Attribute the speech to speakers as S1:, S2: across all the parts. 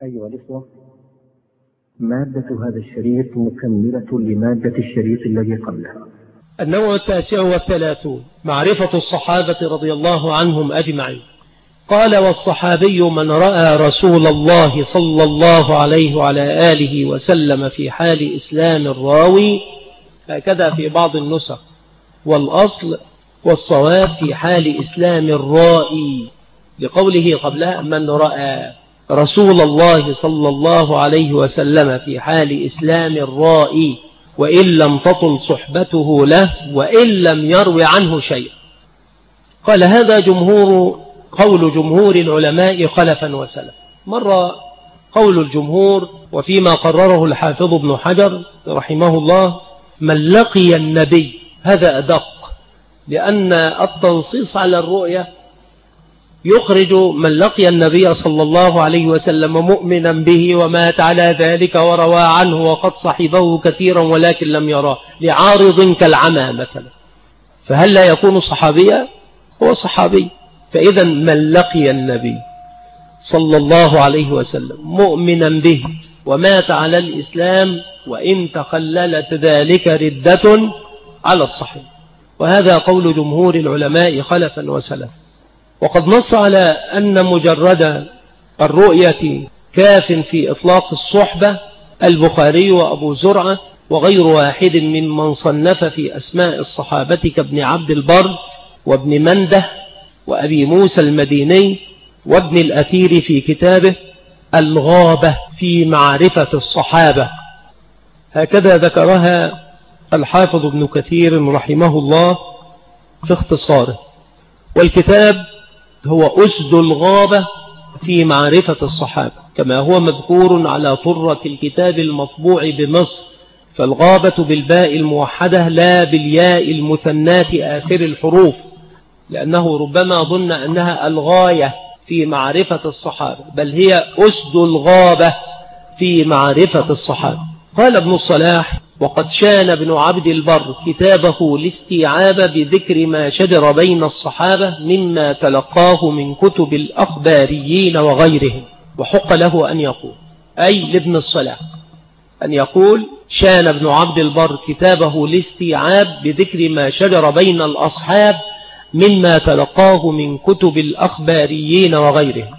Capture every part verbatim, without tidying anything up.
S1: أيها الإخوة، مادة هذا الشريط مكملة لمادة الشريط الذي قبله.
S2: النوع التاسع والثلاثون: معرفة الصحابة رضي الله عنهم أجمعين. قال: والصحابي من رأى رسول الله صلى الله عليه وعلى آله وسلم في حال إسلام الراوي، هكذا في بعض النسخ، والأصل والصواب في حال إسلام الرائي، لقوله قبلها من رأى رسول الله صلى الله عليه وسلم في حال إسلام الرائي، وإن لم تطل صحبته له وإن لم يروي عنه شيء. قال: هذا جمهور قول جمهور العلماء خلفا وسلفا. مر قول الجمهور وفيما قرره الحافظ ابن حجر رحمه الله من لقي النبي، هذا أدق، لأن التنصيص على الرؤية يخرج من لقي النبي صلى الله عليه وسلم مؤمنا به ومات على ذلك وروى عنه وقد صحبه كثيرا ولكن لم يراه، لعارض كالعمى مثلا، فهل لا يكون صحابيا؟ هو صحابي. فإذا من لقي النبي صلى الله عليه وسلم مؤمنا به ومات على الإسلام وإن تخللت ذلك ردة على الصحيح، وهذا قول جمهور العلماء خلفا وسلفا. وقد نص على أن مجرد الرؤية كاف في إطلاق الصحبة البخاري وأبو زرعة وغير واحد ممن صنف في أسماء الصحابة كابن عبد البر وابن منده وأبي موسى المديني وابن الأثير في كتابه الغابة في معرفة الصحابة، هكذا ذكرها الحافظ ابن كثير رحمه الله في اختصاره. والكتاب هو أسد الغابة في معرفة الصحابة، كما هو مذكور على طرة الكتاب المطبوع بمصر، فالغابة بالباء الموحدة لا بالياء المثناة آخر الحروف، لأنه ربما ظن أنها الغاية في معرفة الصحابة، بل هي أسد الغابة في معرفة الصحابة. قال ابن الصلاح: وقد شان ابن عبد البر كتابه الاستيعاب بذكر ما شجر بين الصحابة مما تلقاه من كتب الأخباريين وغيرهم، وحق له أن يقول، أي لابن الصلاح أن يقول: شان ابن عبد البر كتابه الاستيعاب بذكر ما شجر بين الأصحاب مما تلقاه من كتب الأخباريين وغيرهم.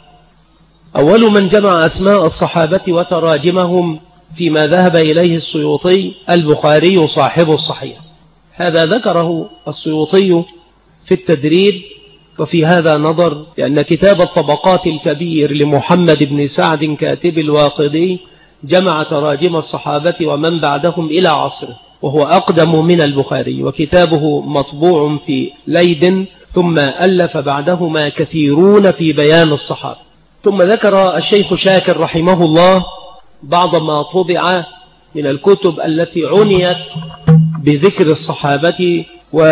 S2: أول من جمع أسماء الصحابة وتراجمهم فيما ذهب إليه السيوطي البخاري صاحب الصحيح، هذا ذكره السيوطي في التدريب، وفي هذا نظر، لأن كتاب الطبقات الكبير لمحمد بن سعد كاتب الواقدي جمع تراجم الصحابة ومن بعدهم إلى عصره، وهو أقدم من البخاري، وكتابه مطبوع في ليد، ثم ألف بعدهما كثيرون في بيان الصحابة. ثم ذكر الشيخ شاكر رحمه الله بعض ما طبع من الكتب التي عنيت بذكر الصحابة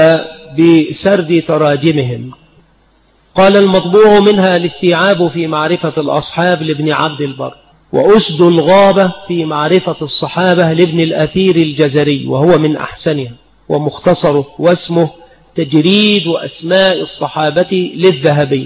S2: وبسرد تراجمهم. قال: المطبوع منها الاستيعاب في معرفة الأصحاب لابن عبد البر، وأسد الغابة في معرفة الصحابة لابن الأثير الجزري وهو من أحسنها، ومختصره واسمه تجريد أسماء الصحابة للذهبي،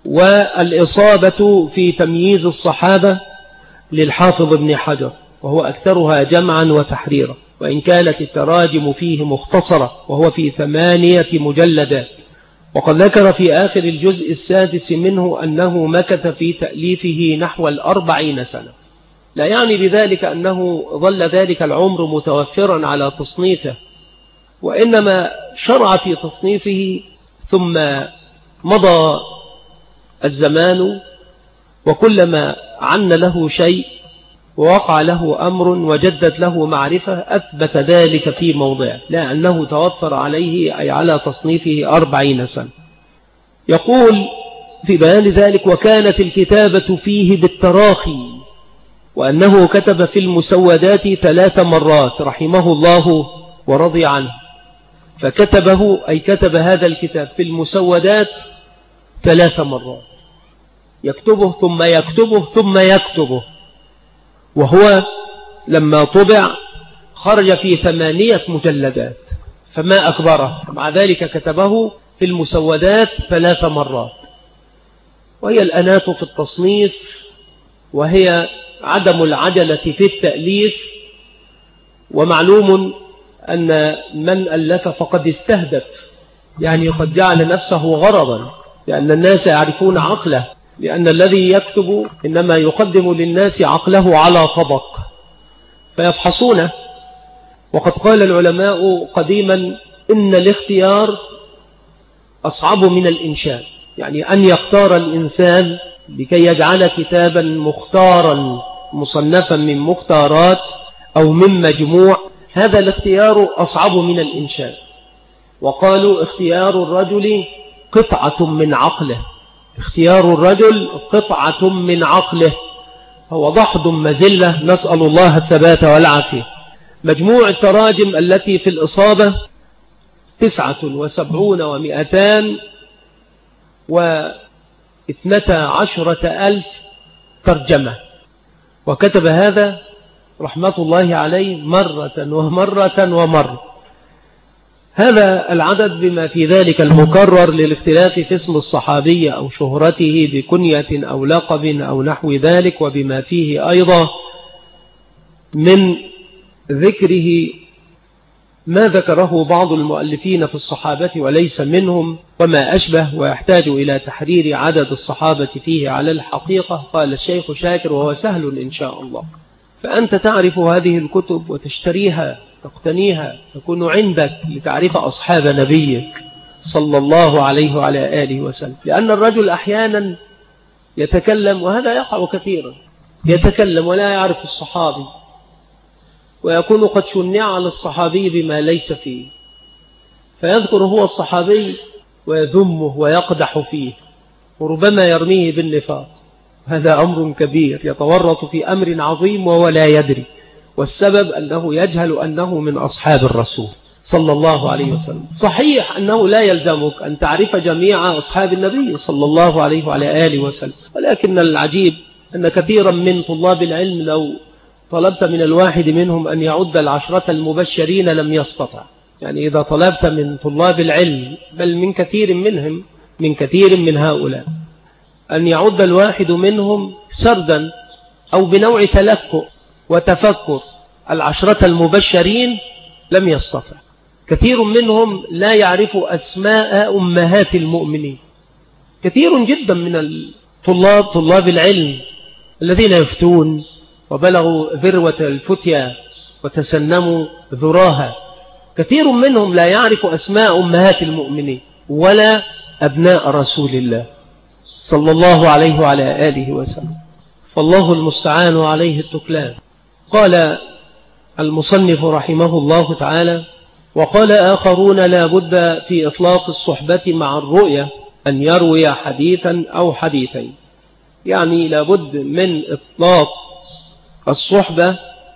S2: والإصابة في تمييز الصحابة للحافظ ابن حجر وهو أكثرها جمعا وتحريرا، وإن كانت التراجم فيه مختصرة وهو في ثمانية مجلدات. وقد ذكر في آخر الجزء السادس منه أنه مكث في تأليفه نحو الأربعين سنة، لا يعني بذلك أنه ظل ذلك العمر متوفرا على تصنيفه، وإنما شرع في تصنيفه ثم مضى الزمان، وكلما عن له شيء ووقع له أمر وجدت له معرفة أثبت ذلك في موضعه، لا أنه توفر عليه أي على تصنيفه أربعين سنة. يقول في بيان ذلك: وكانت الكتابة فيه بالتراخي، وأنه كتب في المسودات ثلاث مرات رحمه الله ورضي عنه، فكتبه أي كتب هذا الكتاب في المسودات ثلاث مرات، يكتبه ثم يكتبه ثم يكتبه، وهو لما طبع خرج في ثمانية مجلدات فما أكبره، مع ذلك كتبه في المسودات ثلاث مرات. وهي الأنات في التصنيف، وهي عدم العجلة في التأليف. ومعلوم أن من ألف فقد استهدف، يعني قد جعل نفسه غرضا، لأن الناس يعرفون عقله، لأن الذي يكتب إنما يقدم للناس عقله على طبق فيفحصونه. وقد قال العلماء قديما إن الاختيار أصعب من الإنشاء، يعني أن يختار الإنسان لكي يجعل كتابا مختارا مصنفا من مختارات أو من مجموع، هذا الاختيار أصعب من الإنشاء. وقالوا اختيار الرجل قطعة من عقله، اختيار الرجل قطعة من عقله، هو ضحض مزلة، نسأل الله الثبات والعافية. مجموع التراجم التي في الإصابة تسعة وسبعون ومئتان واثنتا عشرة ألف ترجمة، وكتب هذا رحمة الله عليه مرة ومرة ومرة. هذا العدد بما في ذلك المكرر للاختلاف في اسم الصحابي أو شهرته بكنية أو لقب أو نحو ذلك، وبما فيه أيضا من ذكره ما ذكره بعض المؤلفين في الصحابة وليس منهم وما أشبه، ويحتاج إلى تحرير عدد الصحابة فيه على الحقيقة. قال الشيخ شاكر وهو سهل إن شاء الله. فأنت تعرف هذه الكتب وتشتريها تقتنيها، تكون عندك لتعرف أصحاب نبيك صلى الله عليه وعلى آله وسلم. لأن الرجل أحيانا يتكلم، وهذا يقع كثيرا، يتكلم ولا يعرف الصحابي، ويكون قد شنع على الصحابي بما ليس فيه، فيذكر هو الصحابي ويذمه ويقدح فيه، وربما يرميه بالنفاق. هذا أمر كبير، يتورط في أمر عظيم وهو لا يدري، والسبب أنه يجهل أنه من أصحاب الرسول صلى الله عليه وسلم. صحيح أنه لا يلزمك أن تعرف جميع أصحاب النبي صلى الله عليه وعلى آله وسلم، ولكن العجيب أن كثيرا من طلاب العلم لو طلبت من الواحد منهم أن يعد العشرة المبشرين لم يستطع. يعني إذا طلبت من طلاب العلم، بل من كثير منهم، من كثير من هؤلاء، أن يعد الواحد منهم سردا أو بنوع تلكؤ وتفكر العشرة المبشرين لم يستطع. كثير منهم لا يعرف أسماء أمهات المؤمنين، كثير جدا من الطلاب طلاب العلم الذين يفتون وبلغوا ذروة الفتيا وتسنموا ذراها، كثير منهم لا يعرف أسماء أمهات المؤمنين ولا أبناء رسول الله صلى الله عليه وعلى آله وسلم، فالله المستعان عليه التكلان. قال المصنف رحمه الله تعالى: وقال آخرون لا بد في إطلاق الصحبة مع الرؤية أن يروي حديثا أو حديثين، يعني لا بد من إطلاق الصحبة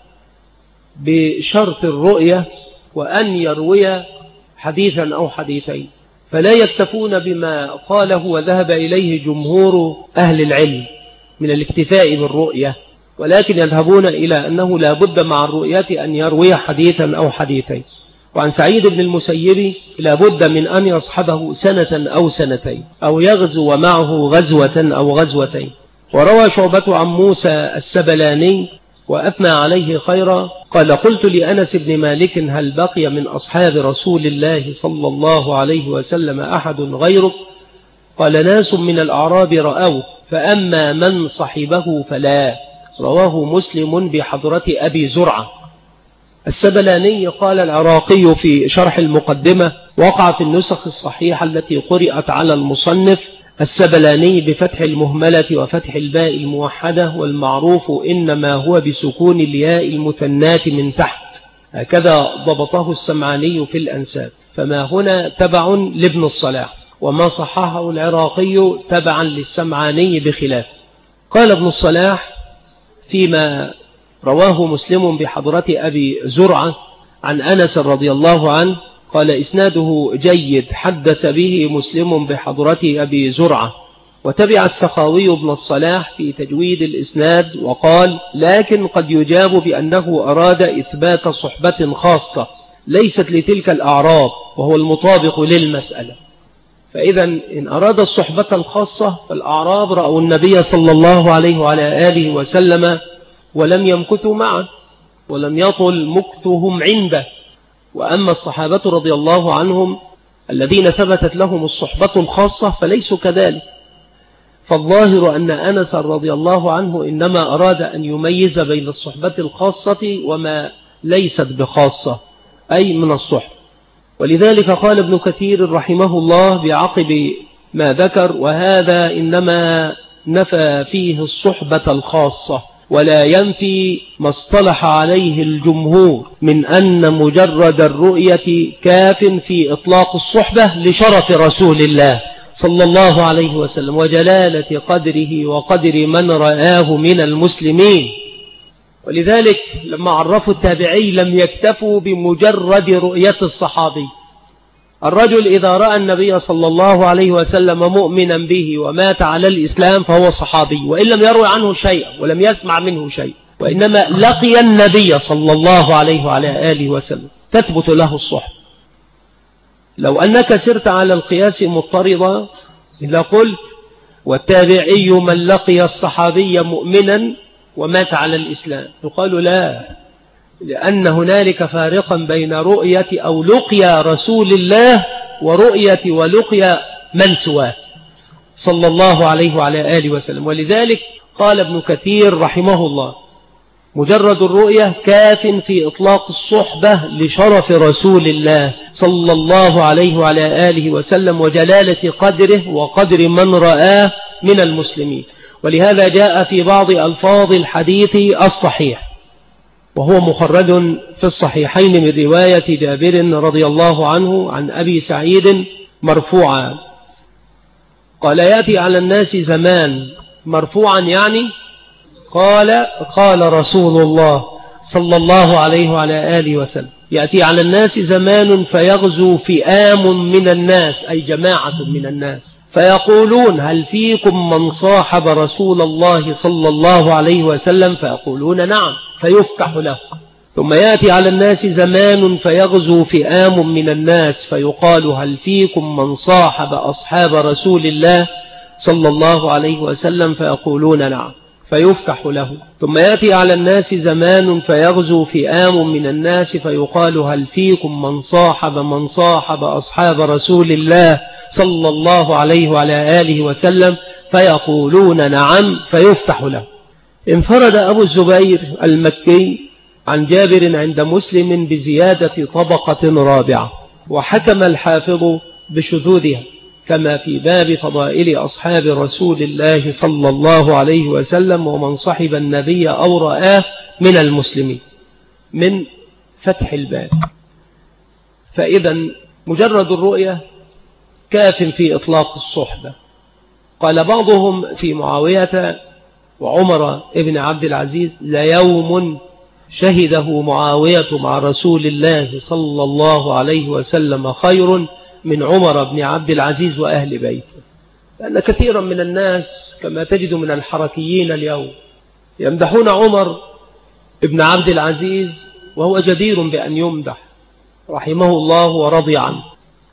S2: بشرط الرؤية وأن يروي حديثا أو حديثين، فلا يكتفون بما قاله وذهب إليه جمهور أهل العلم من الاكتفاء بالرؤية، ولكن يذهبون إلى أنه لا بد مع الرؤية أن يروي حديثا أو حديثين. وعن سعيد بن المسيب لا بد من أن يصحبه سنة أو سنتين، أو يغزو معه غزوة أو غزوتين. وروى شعبة عن موسى السبلاني وأثنى عليه خيرا قال: قلت لأنس بن مالك: هل بقي من أصحاب رسول الله صلى الله عليه وسلم أحد غيرك؟ قال: ناس من الأعراب رأوه، فأما من صحبه فلا. رواه مسلم بحضرة أبي زرعة. السبلاني قال العراقي في شرح المقدمة: وقع في النسخ الصحيحة التي قرأت على المصنف السبلاني بفتح المهملة وفتح الباء الموحدة، والمعروف إنما هو بسكون الياء المثناة من تحت، هكذا ضبطه السمعاني في الأنساب، فما هنا تبع لابن الصلاح، وما صححه العراقي تبعا للسمعاني بخلاف. قال ابن الصلاح فيما رواه مسلم بحضرة أبي زرعة عن أنس رضي الله عنه قال: إسناده جيد، حدث به مسلم بحضرة أبي زرعة. وتبع السخاوي ابن الصلاح في تجويد الإسناد وقال: لكن قد يجاب بأنه أراد إثبات صحبة خاصة ليست لتلك الأعراب، وهو المطابق للمسألة. فإذا إن أراد الصحبة الخاصة فالأعراب رأوا النبي صلى الله عليه وعلى آله وسلم ولم يمكثوا معه ولم يطل مكثهم عنده. وأما الصحابة رضي الله عنهم الذين ثبتت لهم الصحبة الخاصة فليسوا كذلك. فالظاهر أن أنس رضي الله عنه إنما أراد أن يميز بين الصحبة الخاصة وما ليست بخاصة، أي من الصحبة. ولذلك قال ابن كثير رحمه الله بعقب ما ذكر: وهذا إنما نفى فيه الصحبة الخاصة ولا ينفي ما اصطلح عليه الجمهور من أن مجرد الرؤية كاف في إطلاق الصحبة لشرف رسول الله صلى الله عليه وسلم وجلالة قدره وقدر من رآه من المسلمين. ولذلك لما عرفوا التابعي لم يكتفوا بمجرد رؤية الصحابي. الرجل إذا رأى النبي صلى الله عليه وسلم مؤمنا به ومات على الإسلام فهو صحابي، وإن لم يروي عنه شيئا ولم يسمع منه شيء، وإنما لقي النبي صلى الله عليه وعلى آله وسلم تثبت له الصحبة. لو أنك سرت على القياس مضطردا لقلت: والتابعي من لقي الصحابي مؤمنا ومات على الإسلام. يقال لا، لأن هنالك فارقا بين رؤية أو لقيا رسول الله ورؤية ولقيا من سواه صلى الله عليه وعلى آله وسلم. ولذلك قال ابن كثير رحمه الله: مجرد الرؤية كاف في إطلاق الصحبة لشرف رسول الله صلى الله عليه وعلى آله وسلم وجلالة قدره وقدر من رآه من المسلمين. ولهذا جاء في بعض ألفاظ الحديث الصحيح، وهو مخرج في الصحيحين من رواية جابر رضي الله عنه عن أبي سعيد مرفوعا قال: يأتي على الناس زمان، مرفوعا يعني قال قال رسول الله صلى الله عليه وعلى آله وسلم: يأتي على الناس زمان فيغزو فئام من الناس، أي جماعة من الناس، فيقولون: هل فيكم من صاحب رسول الله صلى الله عليه وسلم؟ فيقولون: نعم، فيفتح له. ثم يأتي على الناس زمان فيغزو فئام من الناس فيقال: هل فيكم من صاحب أصحاب رسول الله صلى الله عليه وسلم؟ فيقولون: نعم، فيفتح له. ثم يأتي على الناس زمان فيغزو فئام من الناس فيقال: هل فيكم من صاحب من صاحب أصحاب رسول الله صلى الله عليه وعلى آله وسلم؟ فيقولون: نعم، فيفتح له. انفرد أبو الزبير المكي عن جابر عند مسلم بزيادة طبقة رابعة، وحكم الحافظ بشذوذها، كما في باب فضائل أصحاب رسول الله صلى الله عليه وسلم ومن صحب النبي أو رآه من المسلمين من فتح الباب. فإذا مجرد الرؤية كاف في إطلاق الصحبة. قال بعضهم في معاوية وعمر ابن عبد العزيز: ليوم شهده معاوية مع رسول الله صلى الله عليه وسلم خير من عمر بن عبد العزيز وأهل بيته. لأن كثيرا من الناس كما تجد من الحركيين اليوم يمدحون عمر ابن عبد العزيز، وهو جدير بأن يمدح رحمه الله ورضي عنه،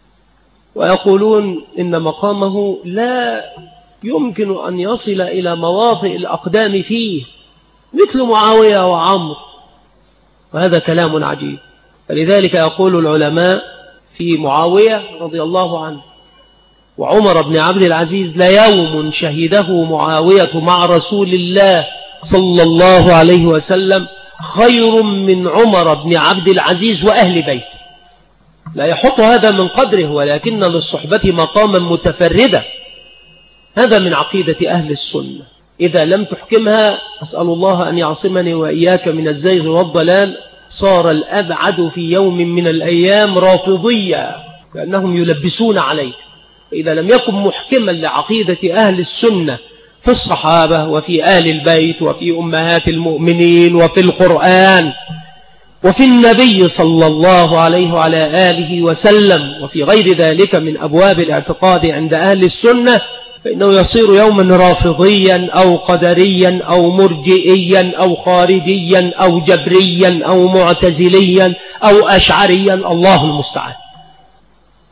S2: ويقولون إن مقامه لا يمكن أن يصل إلى مواطئ الأقدام فيه مثل معاوية وعمر، وهذا كلام عجيب. فلذلك يقول العلماء في معاوية رضي الله عنه وعمر بن عبد العزيز: ليوم شهده معاوية مع رسول الله صلى الله عليه وسلم خير من عمر بن عبد العزيز وأهل بيته. لا يحط هذا من قدره، ولكن للصحبة مقاما متفردا. هذا من عقيدة أهل السنة. إذا لم تحكمها، أسأل الله أن يعصمني وإياك من الزيغ والضلال، صار الأبعد في يوم من الأيام رافضية، لأنهم يلبسون عليك. إذا لم يكن محكما لعقيدة أهل السنة في الصحابة وفي آل البيت وفي أمهات المؤمنين وفي القرآن وفي النبي صلى الله عليه وعلى آله وسلم وفي غير ذلك من أبواب الاعتقاد عند أهل السنة، فإنه يصير يوما رافضيا أو قدريا أو مرجئيا أو خارجيا أو جبريا أو معتزليا أو أشعريا، الله المستعان.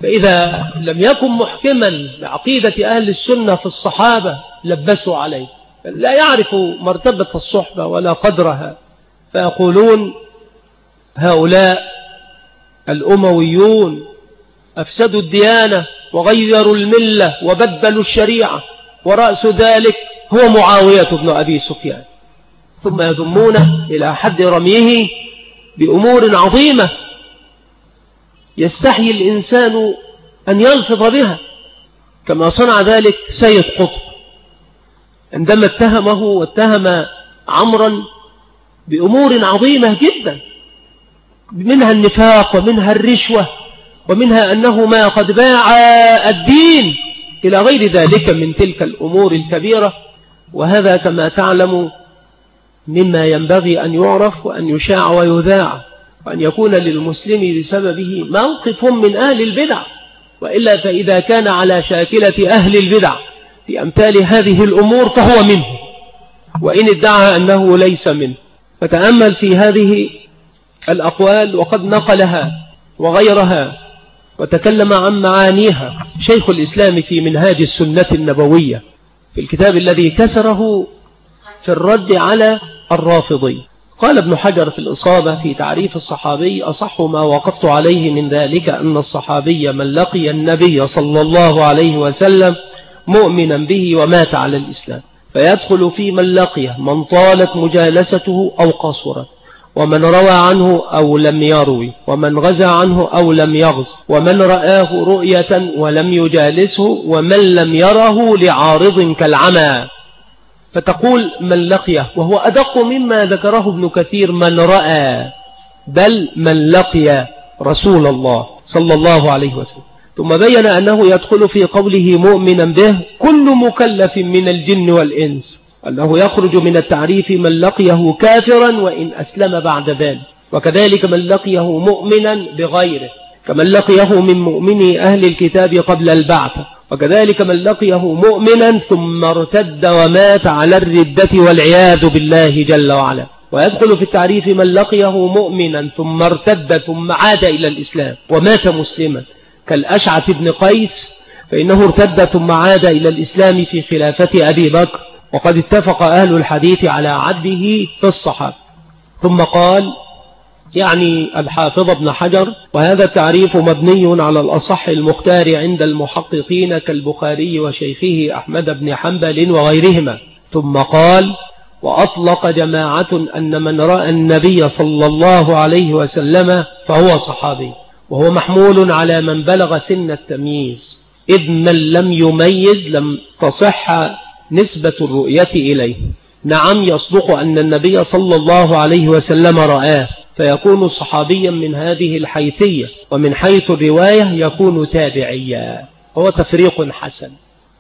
S2: فإذا لم يكن محكما لعقيدة أهل السنة في الصحابة لبسوا عليه لا يعرف مرتبة الصحبة ولا قدرها، فيقولون هؤلاء الأمويون أفسدوا الديانة وغيروا الملة وبدلوا الشريعة، ورأس ذلك هو معاوية بن أبي سفيان، ثم يضمونه إلى حد رميه بأمور عظيمة يستحي الإنسان أن يلفظ بها، كما صنع ذلك سيد قطب عندما اتهمه واتهم عمرا بأمور عظيمة جدا، منها النفاق ومنها الرشوة ومنها أنه ما قد باع الدين إلى غير ذلك من تلك الأمور الكبيرة. وهذا كما تعلم مما ينبغي أن يعرف وأن يشاع ويذاع، وأن يكون للمسلم بسببه موقف من أهل البدع، وإلا فإذا كان على شاكلة أهل البدع في أمثال هذه الأمور فهو منه، وإن ادعى أنه ليس منه. فتأمل في هذه الأقوال، وقد نقلها وغيرها وتكلم عن معانيها شيخ الإسلام في منهاج السنة النبوية في الكتاب الذي كسره في الرد على الرافضي. قال ابن حجر في الإصابة في تعريف الصحابي: أصح ما وقفت عليه من ذلك أن الصحابي من لقي النبي صلى الله عليه وسلم مؤمنا به ومات على الإسلام، فيدخل في من لقيه من طالت مجالسته أو قصرت، ومن روى عنه أو لم يروي، ومن غزى عنه أو لم يغز، ومن رآه رؤية ولم يجالسه، ومن لم يره لعارض كالعمى. فتقول من لقيه، وهو أدق مما ذكره ابن كثير من رأى، بل من لقي رسول الله صلى الله عليه وسلم. ثم بين أنه يدخل في قوله مؤمنا به كل مكلف من الجن والإنس، أنه يخرج من التعريف من لقيه كافرا وإن أسلم بعد ذلك، وكذلك من لقيه مؤمنا بغيره كمن لقيه من مؤمني أهل الكتاب قبل البعث، وكذلك من لقيه مؤمنا ثم ارتد ومات على الردة والعياذ بالله جل وعلا. ويدخل في التعريف من لقيه مؤمنا ثم ارتد ثم عاد إلى الإسلام ومات مسلما كالأشعث بن قيس، فإنه ارتد ثم عاد إلى الإسلام في خلافة أبي بكر، وقد اتفق أهل الحديث على عده في الصحابة. ثم قال يعني الحافظ ابن حجر: وهذا التعريف مبني على الأصح المختار عند المحققين كالبخاري وشيخه أحمد بن حنبل وغيرهما. ثم قال: وأطلق جماعة أن من رأى النبي صلى الله عليه وسلم فهو صحابي، وهو محمول على من بلغ سن التمييز، إذ من لم يميز لم تصح نسبة الرؤية إليه. نعم يصدق أن النبي صلى الله عليه وسلم رآه، فيكون صحابيا من هذه الحيثية، ومن حيث الرواية يكون تابعيا، هو تفريق حسن.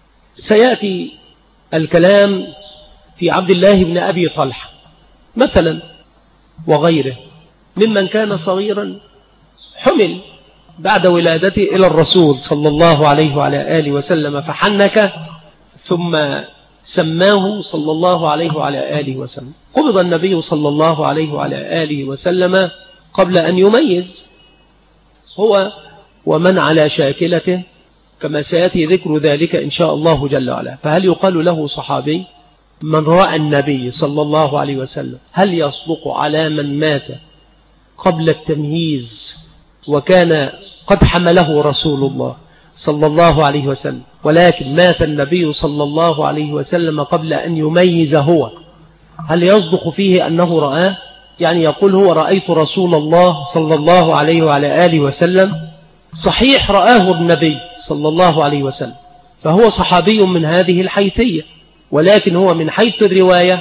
S2: سيأتي الكلام في عبد الله بن أبي طلحة مثلا وغيره ممن كان صغيرا حمل بعد ولادته إلى الرسول صلى الله عليه وعلى آله وسلم فحنك، ثم سماه صلى الله عليه وعلى آله وسلم. قبض النبي صلى الله عليه وعلى آله وسلم قبل أن يميز هو ومن على شاكلته، كما سيأتي ذكر ذلك إن شاء الله جل وعلا. فهل يقال له صحابي؟ من رأى النبي صلى الله عليه وسلم هل يصدق على من مات قبل التمييز وكان قد حمله رسول الله صلى الله عليه وسلم، ولكن مات النبي صلى الله عليه وسلم قبل أن يميز هو، هل يصدق فيه أنه رآه؟ يعني يقول هو رأيت رسول الله صلى الله عليه وعلى آله وسلم، صحيح رآه النبي صلى الله عليه وسلم، فهو صحابي من هذه الحيثية، ولكن هو من حيث الرواية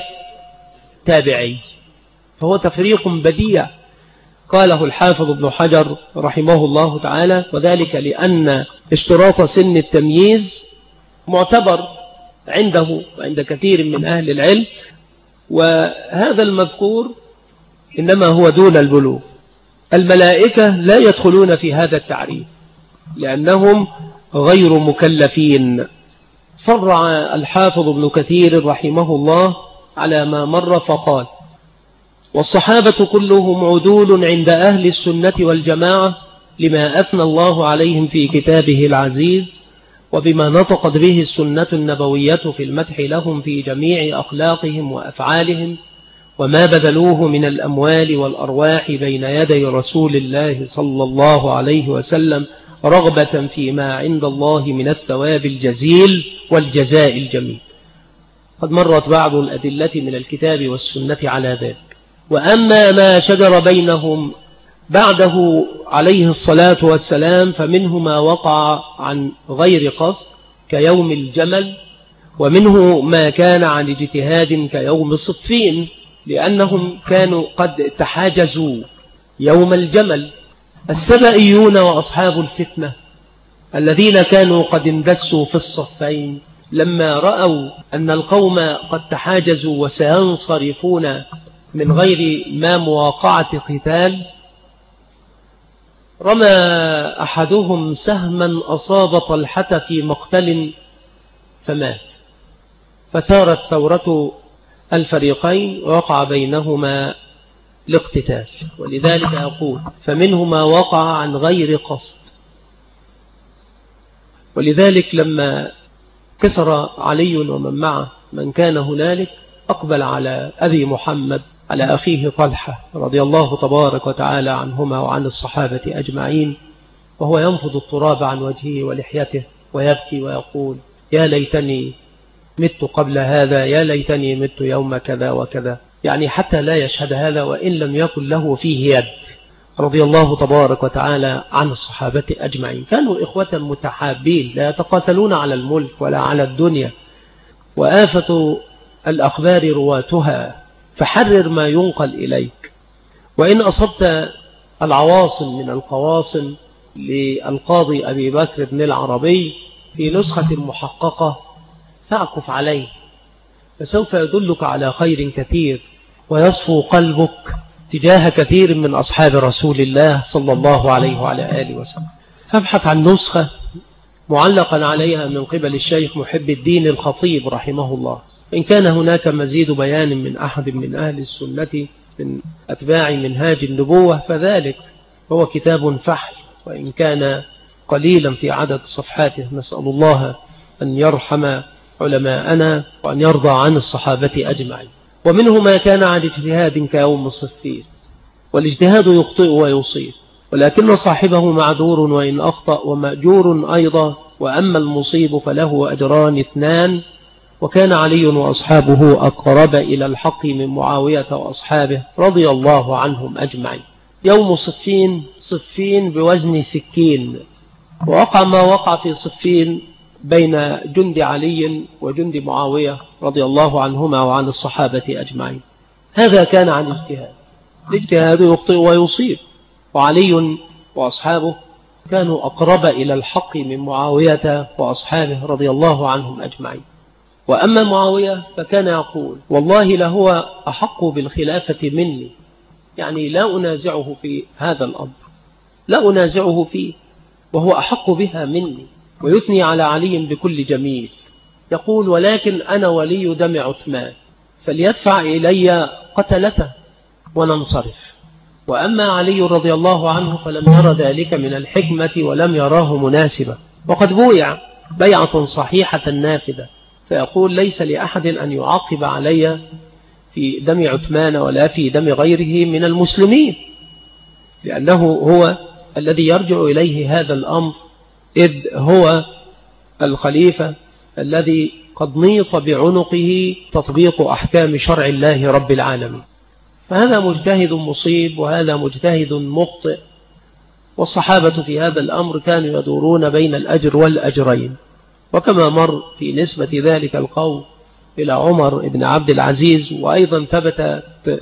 S2: تابعي، فهو تفريق بديع قاله الحافظ ابن حجر رحمه الله تعالى. وذلك لأن اشتراط سن التمييز معتبر عنده وعند كثير من أهل العلم، وهذا المذكور إنما هو دون البلوغ. الملائكة لا يدخلون في هذا التعريف لأنهم غير مكلفين. فرع الحافظ ابن كثير رحمه الله على ما مر فقال: والصحابة كلهم عدول عند أهل السنة والجماعة لما أثنى الله عليهم في كتابه العزيز، وبما نطقت به السنة النبوية في المدح لهم في جميع أخلاقهم وأفعالهم، وما بذلوه من الأموال والأرواح بين يدي رسول الله صلى الله عليه وسلم رغبة فيما عند الله من الثواب الجزيل والجزاء الجميل. قد مرت بعض الأدلة من الكتاب والسنة على ذلك. وأما ما شجر بينهم بعده عليه الصلاة والسلام فمنه ما وقع عن غير قصد كيوم الجمل، ومنه ما كان عن اجتهاد كيوم صفين، لأنهم كانوا قد تحاجزوا يوم الجمل. السبئيون وأصحاب الفتنة الذين كانوا قد اندسوا في الصفين لما رأوا أن القوم قد تحاجزوا وسينصرفون من غير ما مواقعة قتال، رمى أحدهم سهما أصاب طلحة في مقتل فمات، فثارت ثورة الفريقين ووقع بينهما الاقتتال. ولذلك أقول فمنه ما وقع عن غير قصد. ولذلك لما كسر علي ومن معه من كان هنالك أقبل على أبي محمد على أخيه طلحة رضي الله تبارك وتعالى عنهما وعن الصحابة أجمعين، وهو ينفض التراب عن وجهه ولحيته ويبكي ويقول يا ليتني مت قبل هذا، يا ليتني مت يوم كذا وكذا، يعني حتى لا يشهد هذا وإن لم يكن له فيه يد، رضي الله تبارك وتعالى عن الصحابة أجمعين. كانوا إخوة متحابين لا يتقاتلون على الملك ولا على الدنيا، وآفة الأخبار رواتها، فحرر ما ينقل إليك. وإن أصبت العواصم من القواصم للقاضي أبي بكر بن العربي في نسخة محققة فاعكف عليه، فسوف يدلك على خير كثير ويصفو قلبك تجاه كثير من أصحاب رسول الله صلى الله عليه وعلى آله وسلم. فابحث عن نسخة معلقا عليها من قبل الشيخ محب الدين الخطيب رحمه الله. إن كان هناك مزيد بيان من أحد من أهل السنة من أتباع منهاج النبوة فذلك هو كتاب فحل، وإن كان قليلا في عدد صفحاته. نسأل الله أن يرحم علماءنا وأن يرضى عن الصحابة أجمعين. ومنه ما كان عن اجتهاد كيوم الصفين، والاجتهاد يخطئ ويصيب، ولكن صاحبه معذور وإن أخطأ ومأجور أيضا، وأما المصيب فله أجران اثنان. وكان علي وأصحابه أقرب إلى الحق من معاوية وأصحابه رضي الله عنهم أجمعين. يوم صفين، صفين بوزن سكين، ووقع ما وقع في صفين بين جند علي وجند معاوية رضي الله عنهما وعن الصحابة أجمعين. هذا كان عن اجتهاد، الاجتهاد يخطئ ويصيب، وعلي وأصحابه كانوا أقرب إلى الحق من معاوية وأصحابه رضي الله عنهم أجمعين. وأما معاوية فكان يقول والله لهو أحق بالخلافة مني، يعني لا أنازعه في هذا الأمر، لا أنازعه فيه، وهو أحق بها مني، ويثني على علي بكل جميل. يقول ولكن أنا ولي دم عثمان فليدفع إلي قتلته وننصرف. وأما علي رضي الله عنه فلم يرى ذلك من الحكمة ولم يراه مناسبا، وقد بويع بيعة صحيحة نافذة، فيقول ليس لأحد أن يعاقب علي في دم عثمان ولا في دم غيره من المسلمين، لأنه هو الذي يرجع إليه هذا الأمر، إذ هو الخليفة الذي قد نيط بعنقه تطبيق أحكام شرع الله رب العالمين. فهذا مجتهد مصيب وهذا مجتهد مخطئ، والصحابة في هذا الأمر كانوا يدورون بين الأجر والأجرين. وكما مر في نسبة ذلك القول إلى عمر بن عبد العزيز، وأيضا ثبت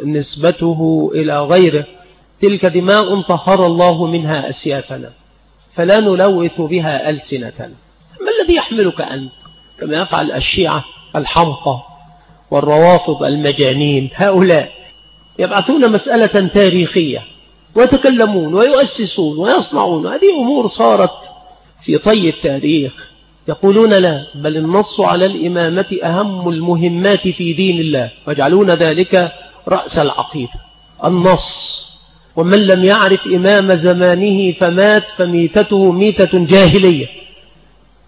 S2: نسبته إلى غيره، تلك دماء طهر الله منها أسيافنا فلا نلوث بها ألسنة. ما الذي يحملك أنت كما يفعل الشيعة الحمقى والروافض المجانين؟ هؤلاء يبعثون مسألة تاريخية ويتكلمون ويؤسسون ويصنعون، هذه أمور صارت في طي التاريخ. يقولون لا، بل النص على الإمامة أهم المهمات في دين الله، ويجعلون ذلك رأس العقيدة، النص. ومن لم يعرف إمام زمانه فمات فميتته ميتة جاهلية.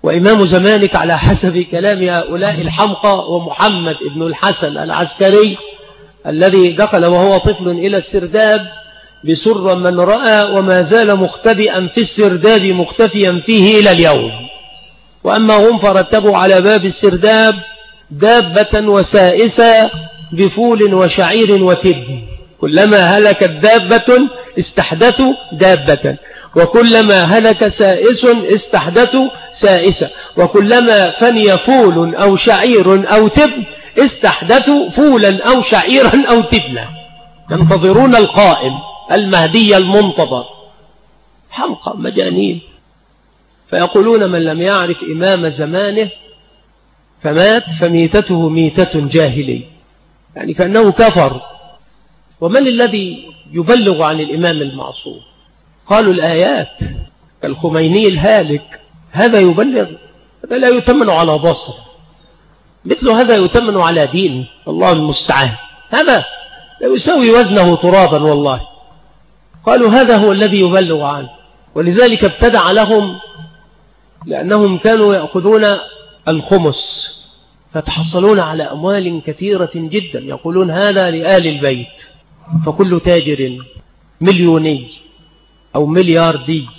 S2: وإمام زمانك على حسب كلام هؤلاء الحمقى ومحمد بن الحسن العسكري الذي دخل وهو طفل إلى السرداب بسر من رأى وما زال مختبئا في السرداب مختفيا فيه إلى اليوم. وأما هم فرتبوا على باب السرداب دابة وسائسة بفول وشعير وتبن، كلما هلكت دابة استحدثوا دابة، وكلما هلك سائس استحدثوا سائسة، وكلما فني فول أو شعير أو تبن استحدثوا فولا أو شعيرا أو تبنا، ينتظرون القائم المهدي المنتظر. حمقى مجانين. فيقولون من لم يعرف إمام زمانه فمات فميتته ميتة جاهلي، يعني كأنه كفر. ومن الذي يبلغ عن الإمام المعصوم؟ قالوا الآيات، الخميني الهالك هذا يبلغ، هذا لا يتمن على بصر، مثل هذا يتمن على دين، الله المستعان، هذا لا يساوي وزنه ترابا والله. قالوا هذا هو الذي يبلغ عنه. ولذلك ابتدع لهم، لأنهم كانوا يأخذون الخمس فتحصلون على أموال كثيرة جدا، يقولون هذا لآل البيت. فكل تاجر مليوني أو ملياردي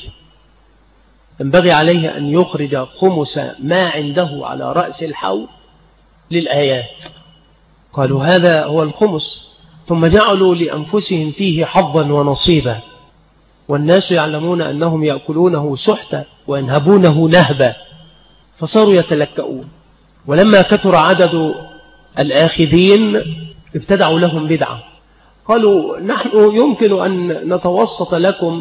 S2: ينبغي عليه أن يخرج خمس ما عنده على رأس الحول للآيات. قالوا هذا هو الخمس، ثم جعلوا لأنفسهم فيه حظا ونصيبا، والناس يعلمون أنهم يأكلونه سحتا وينهبونه نهبا، فصاروا يتلكؤون. ولما كثر عدد الآخذين ابتدعوا لهم بدعة، قالوا نحن يمكن أن نتوسط لكم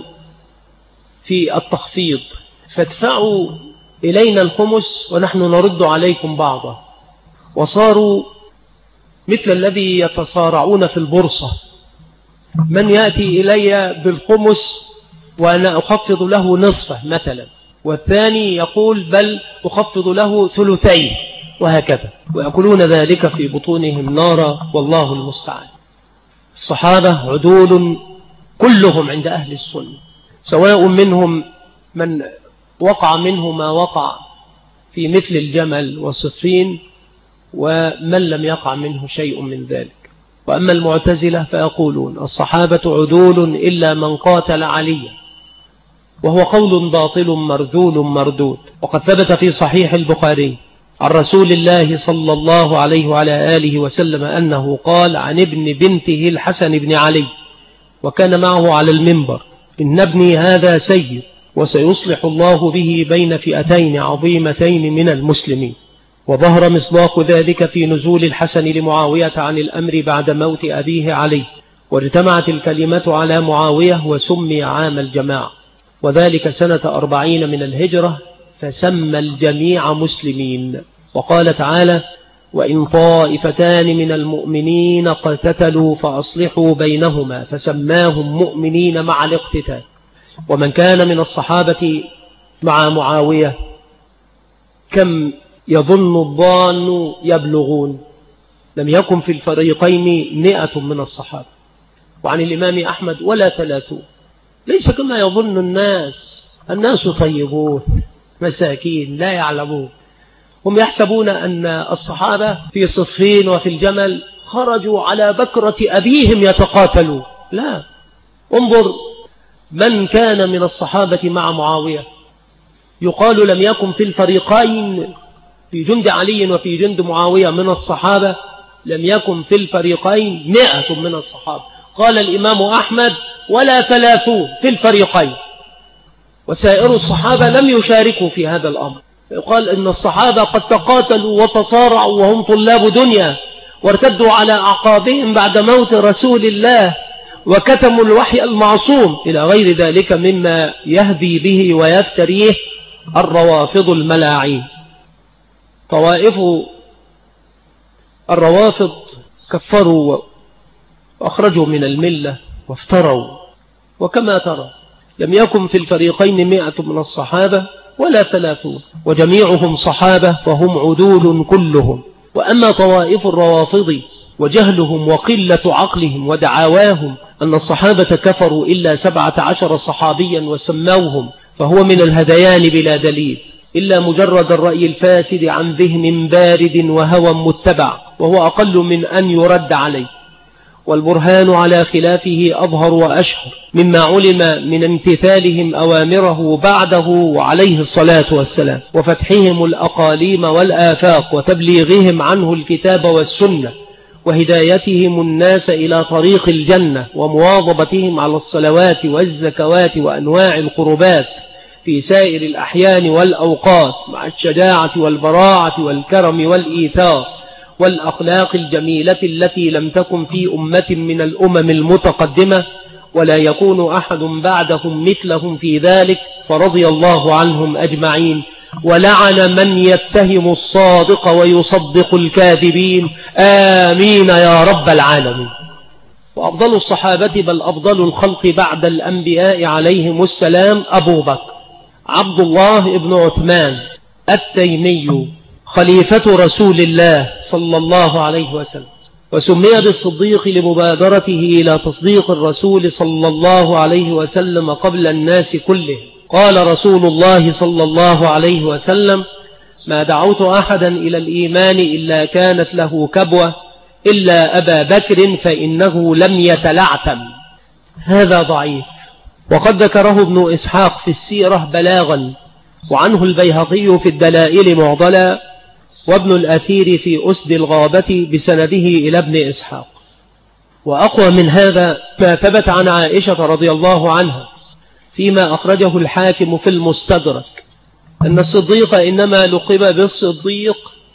S2: في التخفيض، فادفعوا إلينا الخمس ونحن نرد عليكم بعضه. وصاروا مثل الذي يتصارعون في البورصة، من يأتي إلي بالخمس وأنا أخفض له نصفه مثلا، والثاني يقول بل أخفض له ثلثين، وهكذا، ويأكلون ذلك في بطونهم نارا، والله المستعان. الصحابة عدول كلهم عند أهل السنة، سواء منهم من وقع منه ما وقع في مثل الجمل والصفين، ومن لم يقع منه شيء من ذلك. وأما المعتزلة فيقولون الصحابة عدول إلا من قاتل عليا، وهو قول باطل مرذول مردود. وقد ثبت في صحيح البخاري عن رسول الله صلى الله عليه وعلى آله وسلم أنه قال عن ابن بنته الحسن بن علي وكان معه على المنبر: إن ابني هذا سيد وسيصلح الله به بين فئتين عظيمتين من المسلمين. وظهر مصداق ذلك في نزول الحسن لمعاوية عن الأمر بعد موت أبيه علي، واجتمعت الكلمة على معاوية وسمي عام الجماعة، وذلك سنة أربعين من الهجرة، فسمى الجميع مسلمين. وقال تعالى: وإن طائفتان من المؤمنين اقتتلوا فأصلحوا بينهما، فسماهم مؤمنين مع الاقتتال. ومن كان من الصحابة مع معاوية كم يظن الظان يبلغون، لم يكن في الفريقين مئة من الصحابة. وعن الإمام أحمد ولا ثلاثون، ليس كما يظن الناس، الناس طيبون مساكين لا يعلمون، هم يحسبون أن الصحابة في صفين وفي الجمل خرجوا على بكرة أبيهم يتقاتلوا. لا، انظر من كان من الصحابة مع معاوية، يقال لم يكن في الفريقين، في جند علي وفي جند معاوية من الصحابة لم يكن في الفريقين مئة من الصحابة. قال الإمام أحمد ولا ثلاثون في الفريقين، وسائر الصحابة لم يشاركوا في هذا الأمر. يقال إن الصحابة قد تقاتلوا وتصارعوا وهم طلاب دنيا، وارتدوا على أعقابهم بعد موت رسول الله، وكتموا الوحي المعصوم، إلى غير ذلك مما يهدي به ويفتريه الروافض الملاعين. طوائف الروافض كفروا وأخرجوا من الملة وافتروا. وكما ترى لم يكن في الفريقين مئة من الصحابة ولا ثلاثون، وجميعهم صحابة فهم عدول كلهم. وأما طوائف الروافض وجهلهم وقلة عقلهم ودعواهم أن الصحابة كفروا إلا سبعة عشر صحابيا وسموهم، فهو من الهذيان بلا دليل. إلا مجرد الرأي الفاسد عن ذهن بارد وهوى متبع، وهو أقل من أن يرد عليه، والبرهان على خلافه أظهر وأشهر مما علم من امتثالهم أوامره بعده وعليه الصلاة والسلام، وفتحهم الأقاليم والآفاق، وتبليغهم عنه الكتاب والسنة، وهدايتهم الناس إلى طريق الجنة، ومواظبتهم على الصلوات والزكوات وأنواع القربات في سائر الأحيان والأوقات، مع الشجاعة والبراعة والكرم والإيثار والأخلاق الجميلة التي لم تكن في أمة من الأمم المتقدمة، ولا يكون أحد بعدهم مثلهم في ذلك، فرضي الله عنهم أجمعين، ولعن من يتهم الصادق ويصدق الكاذبين، آمين يا رب العالمين. وأفضل الصحابة بل أفضل الخلق بعد الأنبياء عليهم السلام أبو بكر عبد الله بن عثمان التيمي، خليفة رسول الله صلى الله عليه وسلم، وسمي بالصديق لمبادرته إلى تصديق الرسول صلى الله عليه وسلم قبل الناس كله. قال رسول الله صلى الله عليه وسلم: ما دعوت أحدا إلى الإيمان إلا كانت له كبوة إلا أبا بكر فإنه لم يتلعثم. هذا ضعيف، وقد ذكره ابن إسحاق في السيرة بلاغا، وعنه البيهقي في الدلائل معضلا، وابن الأثير في أسد الغابة بسنده إلى ابن إسحاق. وأقوى من هذا ما ثبت عن عائشة رضي الله عنها فيما أخرجه الحاكم في المستدرك أن الصديق إنما لقب بالصديق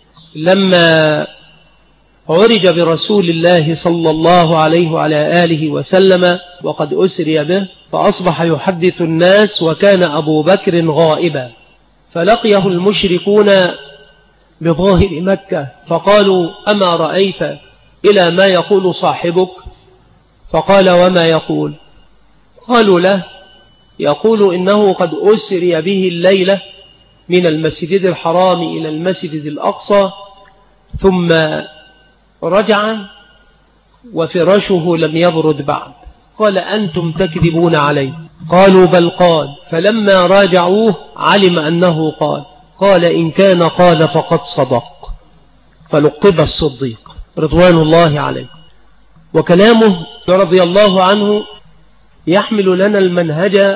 S2: لما عرج برسول الله صلى الله عليه وعلى آله وسلم وقد أسري به، فأصبح يحدث الناس وكان أبو بكر غائبا، فلقيه المشركون بظاهر مكة فقالوا: أما رأيت إلى ما يقول صاحبك؟ فقال: وما يقول؟ قالوا له: يقول إنه قد أسري به الليلة من المسجد الحرام إلى المسجد الأقصى، ثم رجع وفراشه لم يبرد بعد. قال: أنتم تكذبون عليه. قالوا: بل قال. فلما راجعوه علم أنه قال. قال: إن كان قال فقد صدق، فلقب الصديق رضوان الله عليه. وكلامه رضي الله عنه يحمل لنا المنهج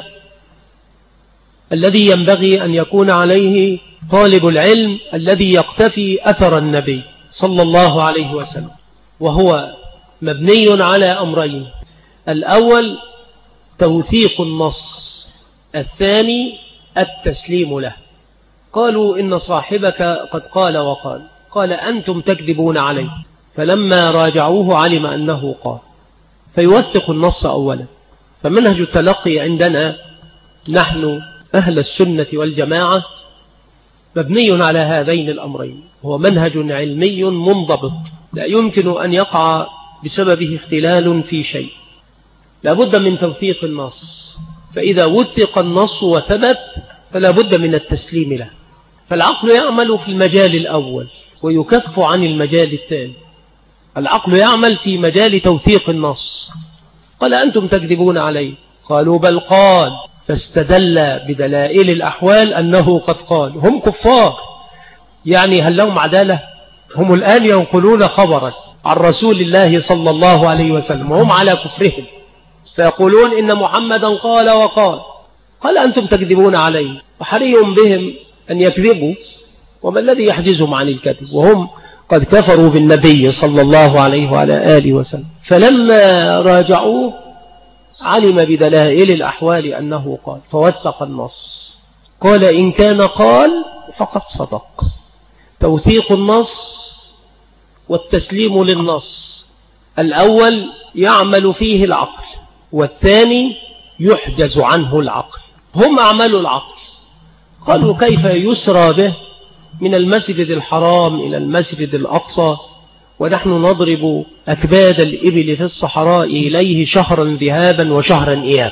S2: الذي ينبغي أن يكون عليه طالب العلم الذي يقتفي أثر النبي صلى الله عليه وسلم، وهو مبني على أمرين: الأول توثيق النص، الثاني التسليم له. قالوا: إن صاحبك قد قال وقال. قال: أنتم تكذبون عليه. فلما راجعوه علم أنه قال، فيوثق النص أولا. فمنهج التلقي عندنا نحن أهل السنة والجماعة مبني على هذين الأمرين، هو منهج علمي منضبط لا يمكن أن يقع بسببه اختلال في شيء. لا بد من توثيق النص، فإذا وثق النص وثبت فلا بد من التسليم له. فالعقل يعمل في المجال الأول ويكف عن المجال الثاني. العقل يعمل في مجال توثيق النص. قال: أنتم تكذبون عليه. قالوا: بل قال. فاستدل بدلائل الأحوال أنه قد قال. هم كفار، يعني هل لهم عدالة؟ هم الآن ينقلون خبرا عن رسول الله صلى الله عليه وسلم وهم على كفرهم، فيقولون إن محمدا قال وقال. قال: أنتم تكذبون عليه. وحري بهم أن يكذبوا، وما الذي يحجزهم عن الكذب وهم قد كفروا بالنبي صلى الله عليه وعلى آله وسلم. فلما راجعوه علم بدلائل الأحوال أنه قال، فوثق النص. قال: إن كان قال فقد صدق. توثيق النص والتسليم للنص، الأول يعمل فيه العقل، والثاني يحجز عنه العقل. هم أعملوا العقل. قالوا: كيف يسرى به من المسجد الحرام إلى المسجد الأقصى ونحن نضرب أكباد الإبل في الصحراء إليه شهرا ذهابا وشهرا إيابا،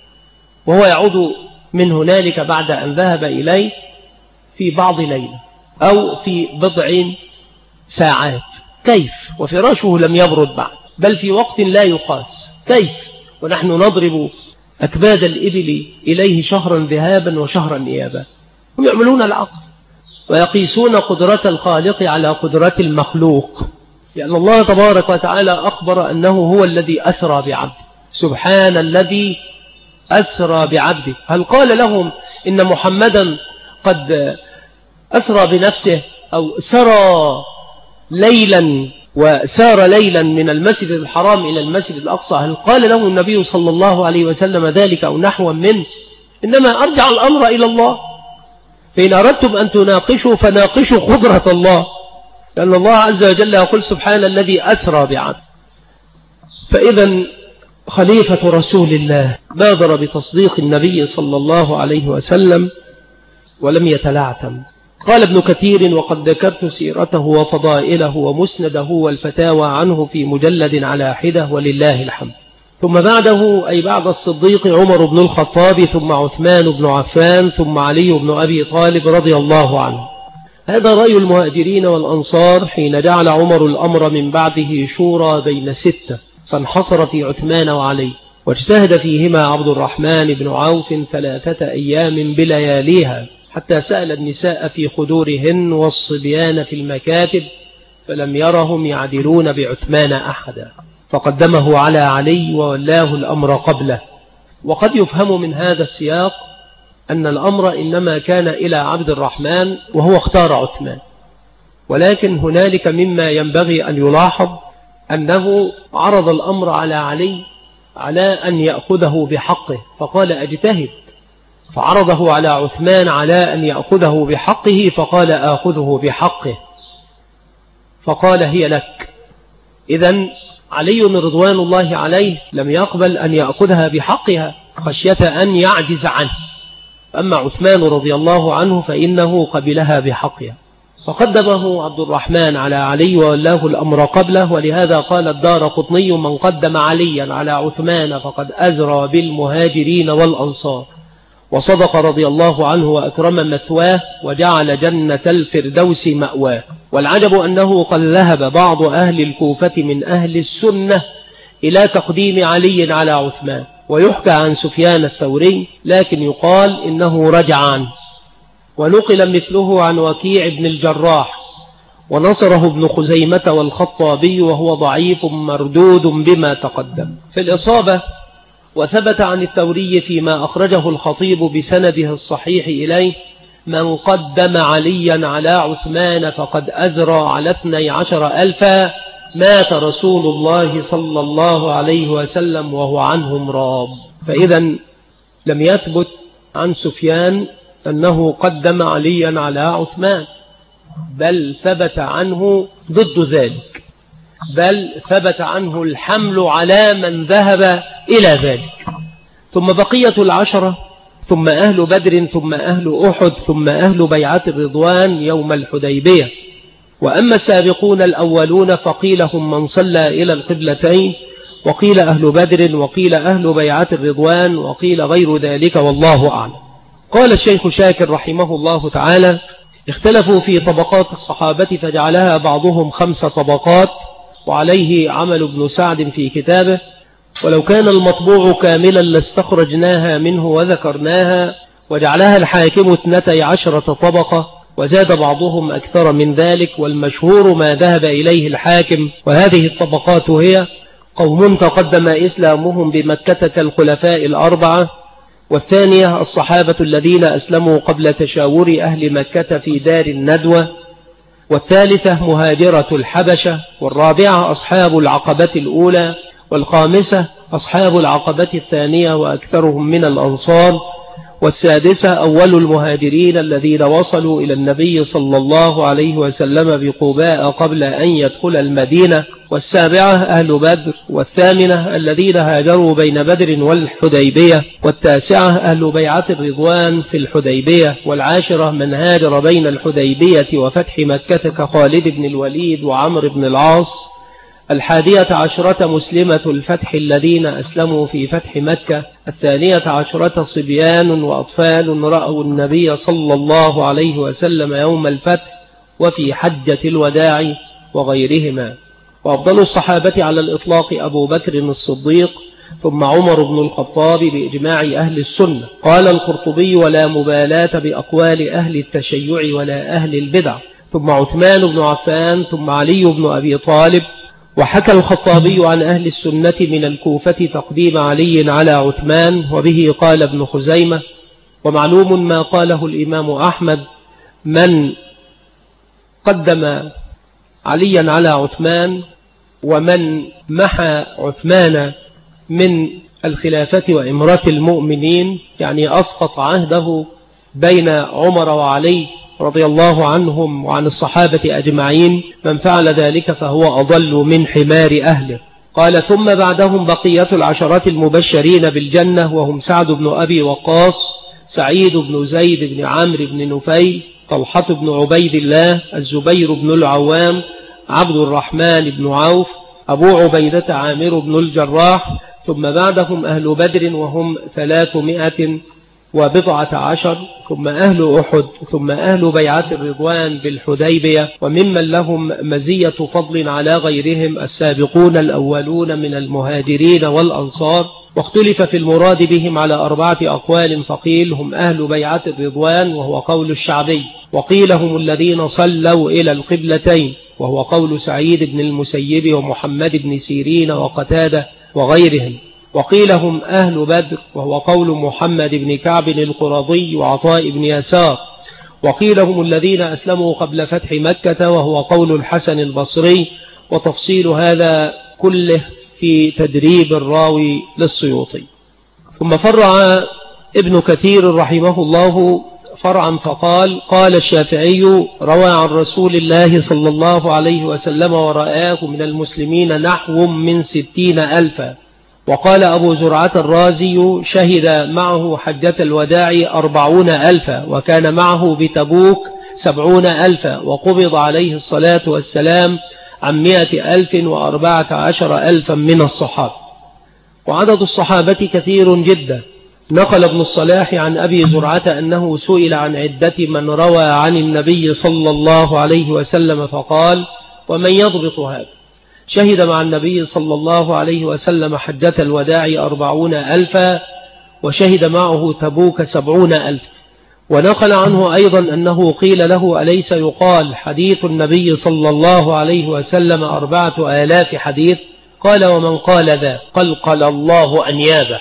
S2: وهو يعود من هنالك بعد أن ذهب إليه في بعض ليلة أو في بضع ساعات؟ كيف؟ وفراشه لم يبرد بعد، بل في وقت لا يقاس. كيف ونحن نضرب أكباد الإبل إليه شهرا ذهابا وشهرا إيابا؟ هم يعملون العقل ويقيسون قدرة الخالق على قدرة المخلوق، لأن الله تبارك وتعالى أخبر أنه هو الذي أسرى بعبده. سبحان الذي أسرى بعبده. هل قال لهم إن محمدا قد أسرى بنفسه أو سرى ليلا وسار ليلا من المسجد الحرام إلى المسجد الأقصى؟ هل قال له النبي صلى الله عليه وسلم ذلك أو نحو منه؟ إنما أرجع الأمر إلى الله. فإن أردتم أن تناقشوا فناقشوا قدرة الله، لأن الله عز وجل يقول سبحان الذي أسرى بعبده. فإذا خليفة رسول الله بادر بتصديق النبي صلى الله عليه وسلم ولم يتلعثم. قال ابن كثير: وقد ذكرت سيرته وفضائله ومسنده والفتاوى عنه في مجلد على حدة ولله الحمد. ثم بعده أي بعد الصديق عمر بن الخطاب، ثم عثمان بن عفان، ثم علي بن أبي طالب رضي الله عنه. هذا رأي المهاجرين والأنصار حين جعل عمر الأمر من بعده شورى بين ستة، فانحصر في عثمان وعلي، واجتهد فيهما عبد الرحمن بن عوف ثلاثة أيام بلياليها، حتى سأل النساء في خدورهن والصبيان في المكاتب، فلم يرهم يعدلون بعثمان أحدا، فقدمه على علي وولاه الأمر قبله. وقد يفهم من هذا السياق أن الأمر إنما كان إلى عبد الرحمن وهو اختار عثمان، ولكن هنالك مما ينبغي أن يلاحظ أنه عرض الأمر على علي على أن يأخذه بحقه فقال أجتهد، فعرضه على عثمان على أن يأخذه بحقه فقال آخذه بحقه، فقال هي لك. إذن علي رضوان الله عليه لم يقبل أن يأخذها بحقها خشية أن يعجز عنه، أما عثمان رضي الله عنه فإنه قبلها بحقها، فقدمه عبد الرحمن على علي وولاه الأمر قبله. ولهذا قال الدارقطني: من قدم عليا على عثمان فقد أزرى بالمهاجرين والأنصار، وصدق رضي الله عنه وأكرم مثواه وجعل جنة الفردوس مأواه. والعجب أنه قد ذهب بعض أهل الكوفة من أهل السنة إلى تقديم علي على عثمان، ويحكى عن سفيان الثوري، لكن يقال إنه رجع عنه. ونقل مثله عن وكيع بن الجراح، ونصره ابن خزيمة والخطابي، وهو ضعيف مردود بما تقدم. في الإصابة: وثبت عن الثوري فيما أخرجه الخطيب بسنده الصحيح إليه: من قدم عليا على عثمان فقد أزرى على اثني عشر ألفا، مات رسول الله صلى الله عليه وسلم وهو عنهم راض. فإذا لم يثبت عن سفيان أنه قدم عليا على عثمان، بل ثبت عنه ضد ذلك، بل ثبت عنه الحمل على من ذهب إلى ذلك. ثم بقية العشرة، ثم أهل بدر، ثم أهل أحد، ثم أهل بيعة الرضوان يوم الحديبية. وأما السابقون الأولون فقيل هم من صلى إلى القبلتين، وقيل أهل بدر، وقيل أهل بيعة الرضوان، وقيل غير ذلك، والله أعلم. قال الشيخ شاكر رحمه الله تعالى: اختلفوا في طبقات الصحابة فجعلها بعضهم خمس طبقات، وعليه عمل ابن سعد في كتابه: ولو كان المطبوع كاملا لاستخرجناها منه وذكرناها، وجعلها الحاكم اثنتي عشرة طبقة، وزاد بعضهم أكثر من ذلك، والمشهور ما ذهب إليه الحاكم. وهذه الطبقات هي: قوم تقدم إسلامهم بمكة كالخلفاء الأربعة، والثانية الصحابة الذين أسلموا قبل تشاور أهل مكة في دار الندوة، والثالثة مهاجرة الحبشة، والرابعة أصحاب العقبة الأولى، والخامسة أصحاب العقبة الثانية وأكثرهم من الأنصار، والسادسة أول المهاجرين الذين وصلوا إلى النبي صلى الله عليه وسلم بقباء قبل أن يدخل المدينة، والسابعة أهل بدر، والثامنة الذين هاجروا بين بدر والحديبية، والتاسعة أهل بيعة الرضوان في الحديبية، والعاشرة من هاجر بين الحديبية وفتح مكة كخالد بن الوليد وعمر بن العاص، الحادية عشرة مسلمة الفتح الذين أسلموا في فتح مكة، الثانية عشرة صبيان وأطفال رأوا النبي صلى الله عليه وسلم يوم الفتح وفي حجة الوداع وغيرهما. وأفضل الصحابة على الإطلاق أبو بكر الصديق، ثم عمر بن الخطاب بإجماع أهل السنة. قال القرطبي: ولا مبالاة بأقوال أهل التشيع ولا أهل البدع. ثم عثمان بن عفان، ثم علي بن أبي طالب. وحكى الخطابي عن أهل السنة من الكوفة تقديم علي على عثمان، وبه قال ابن خزيمة. ومعلوم ما قاله الإمام أحمد: من قدم عليا على عثمان ومن محى عثمان من الخلافة وإمرة المؤمنين، يعني أسقط عهده بين عمر وعلي رضي الله عنهم وعن الصحابة أجمعين، من فعل ذلك فهو أضل من حمار أهله. قال: ثم بعدهم بقية العشرة المبشرين بالجنة، وهم سعد بن أبي وقاص، سعيد بن زيد بن عمرو بن نفيل، طلحة بن عبيد الله، الزبير بن العوام، عبد الرحمن بن عوف، أبو عبيدة عامر بن الجراح. ثم بعدهم أهل بدر وهم ثلاثمائة وبضعة عشر، ثم أهل أحد، ثم أهل بيعة الرضوان بالحديبية. وممن لهم مزية فضل على غيرهم السابقون الأولون من المهاجرين والأنصار. واختلف في المراد بهم على أربعة أقوال، فقيل هم أهل بيعة الرضوان وهو قول الشعبي، وقيل هم الذين صلوا إلى القبلتين وهو قول سعيد بن المسيب ومحمد بن سيرين وقتادة وغيرهم، وقيل هم أهل بدر وهو قول محمد بن كعب القرظي وعطاء بن يسار، وقيل هم الذين أسلموا قبل فتح مكة وهو قول الحسن البصري. وتفصيل هذا كله في تدريب الراوي للسيوطي. ثم فرع ابن كثير رحمه الله فرعا فقال: قال الشافعي: روى عن رسول الله صلى الله عليه وسلم ورآه من المسلمين نحو من ستين ألفا. وقال أبو زرعة الرازي: شهد معه حجة الوداع أربعون ألفا، وكان معه بتبوك سبعون ألفا، وقبض عليه الصلاة والسلام عن مئة ألف وأربعة عشر ألفا من الصحابة. وعدد الصحابة كثير جدا. نقل ابن الصلاح عن أبي زرعة أنه سئل عن عدة من روى عن النبي صلى الله عليه وسلم فقال: ومن يضبط هذا؟ شهد مع النبي صلى الله عليه وسلم حجة الوداع أربعون ألفا، وشهد معه تبوك سبعون ألف. ونقل عنه أيضا أنه قيل له: أليس يقال حديث النبي صلى الله عليه وسلم أربعة آلاف حديث؟ قال: ومن قال ذا قلقل الله أنيابه.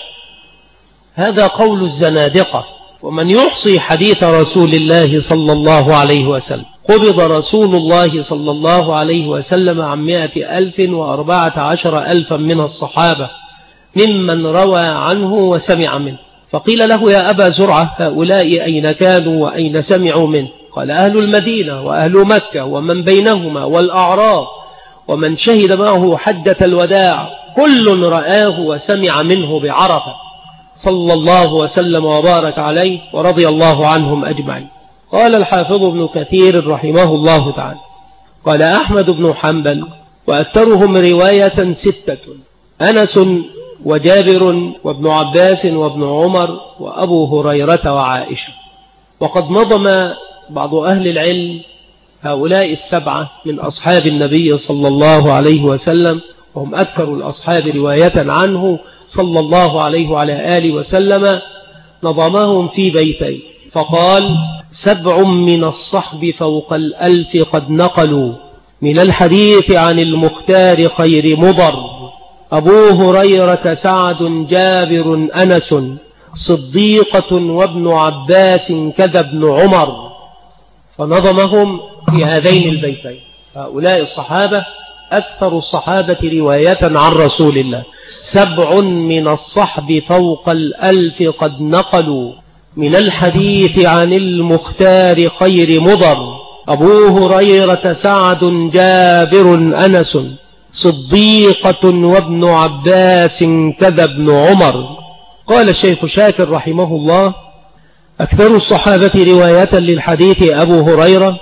S2: هذا قول الزنادقة. ومن يحصي حديث رسول الله صلى الله عليه وسلم؟ قبض رسول الله صلى الله عليه وسلم عن مئة ألف وأربعة عشر ألفا من الصحابة ممن روى عنه وسمع منه. فقيل له: يا أبا زرعة، هؤلاء أين كانوا وأين سمعوا منه؟ قال: أهل المدينة وأهل مكة ومن بينهما والأعراب، ومن شهد معه حجة الوداع كل رآه وسمع منه بعرفة، صلى الله وسلم وبارك عليه ورضي الله عنهم أجمعين. قال الحافظ ابن كثير رحمه الله تعالى: قال أحمد بن حنبل: وأكثرهم رواية ستة: أنس وجابر وابن عباس وابن عمر وأبو هريرة وعائشة. وقد نظم بعض أهل العلم هؤلاء السبعة من أصحاب النبي صلى الله عليه وسلم، وهم أكثر الأصحاب رواية عنه صلى الله عليه وعلى آله وسلم، نظمهم في بيتين فقال: سبع من الصحب فوق الألف قد نقلوا من الحديث عن المختار خير مضر، أبو هريرة سعد جابر أنس صديقة وابن عباس كذا ابن عمر. فنظمهم في هذين البيتين. هؤلاء الصحابة أكثر الصحابة رواية عن رسول الله. سبع من الصحب فوق الألف قد نقلوا من الحديث عن المختار خير مضر، أبو هريرة سعد جابر أنس صديقة وابن عباس كذا ابن عمر. قال الشيخ شاكر رحمه الله: أكثر الصحابة رواية للحديث أبو هريرة،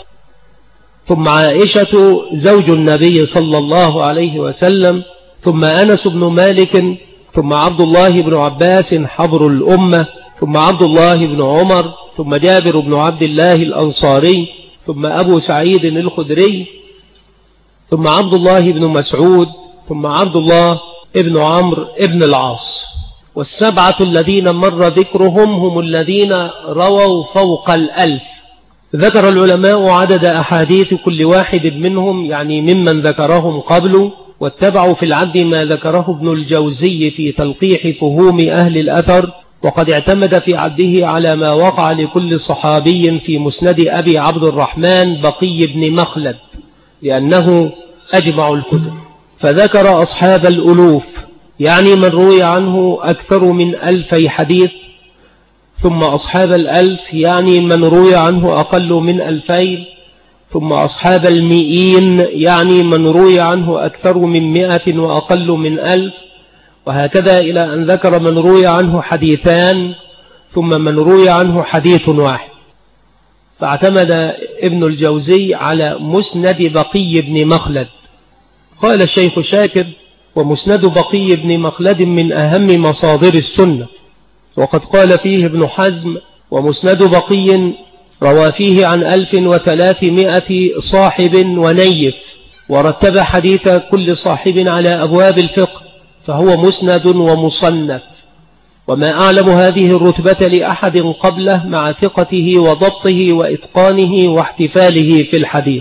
S2: ثم عائشة زوج النبي صلى الله عليه وسلم، ثم أنس بن مالك، ثم عبد الله بن عباس حبر الأمة، ثم عبد الله بن عمر، ثم جابر بن عبد الله الأنصاري، ثم أبو سعيد الخدري، ثم عبد الله بن مسعود، ثم عبد الله ابن عمرو ابن العاص. والسبعة الذين مر ذكرهم هم الذين رووا فوق الألف. ذكر العلماء عدد أحاديث كل واحد منهم، يعني ممن ذكرهم قبله، واتبعوا في العد ما ذكره ابن الجوزي في تلقيح فهوم أهل الأثر، وقد اعتمد في عده على ما وقع لكل صحابي في مسند أبي عبد الرحمن بقي بن مخلد، لأنه أجمع الكتب. فذكر أصحاب الألوف، يعني من روي عنه أكثر من ألفي حديث، ثم أصحاب الألف يعني من روي عنه أقل من ألفين، ثم أصحاب المئين يعني من روي عنه أكثر من مئة وأقل من ألف، وهكذا إلى أن ذكر من روي عنه حديثان ثم من روي عنه حديث واحد. فاعتمد ابن الجوزي على مسند بقي بن مخلد. قال الشيخ شاكر: ومسند بقي بن مخلد من أهم مصادر السنة، وقد قال فيه ابن حزم: ومسند بقي روى فيه عن ألف وثلاثمائة صاحب ونيف، ورتب حديث كل صاحب على أبواب الفقه، فهو مسند ومصنف. وما أعلم هذه الرتبة لأحد قبله مع ثقته وضبطه وإتقانه واحتفاله في الحديث.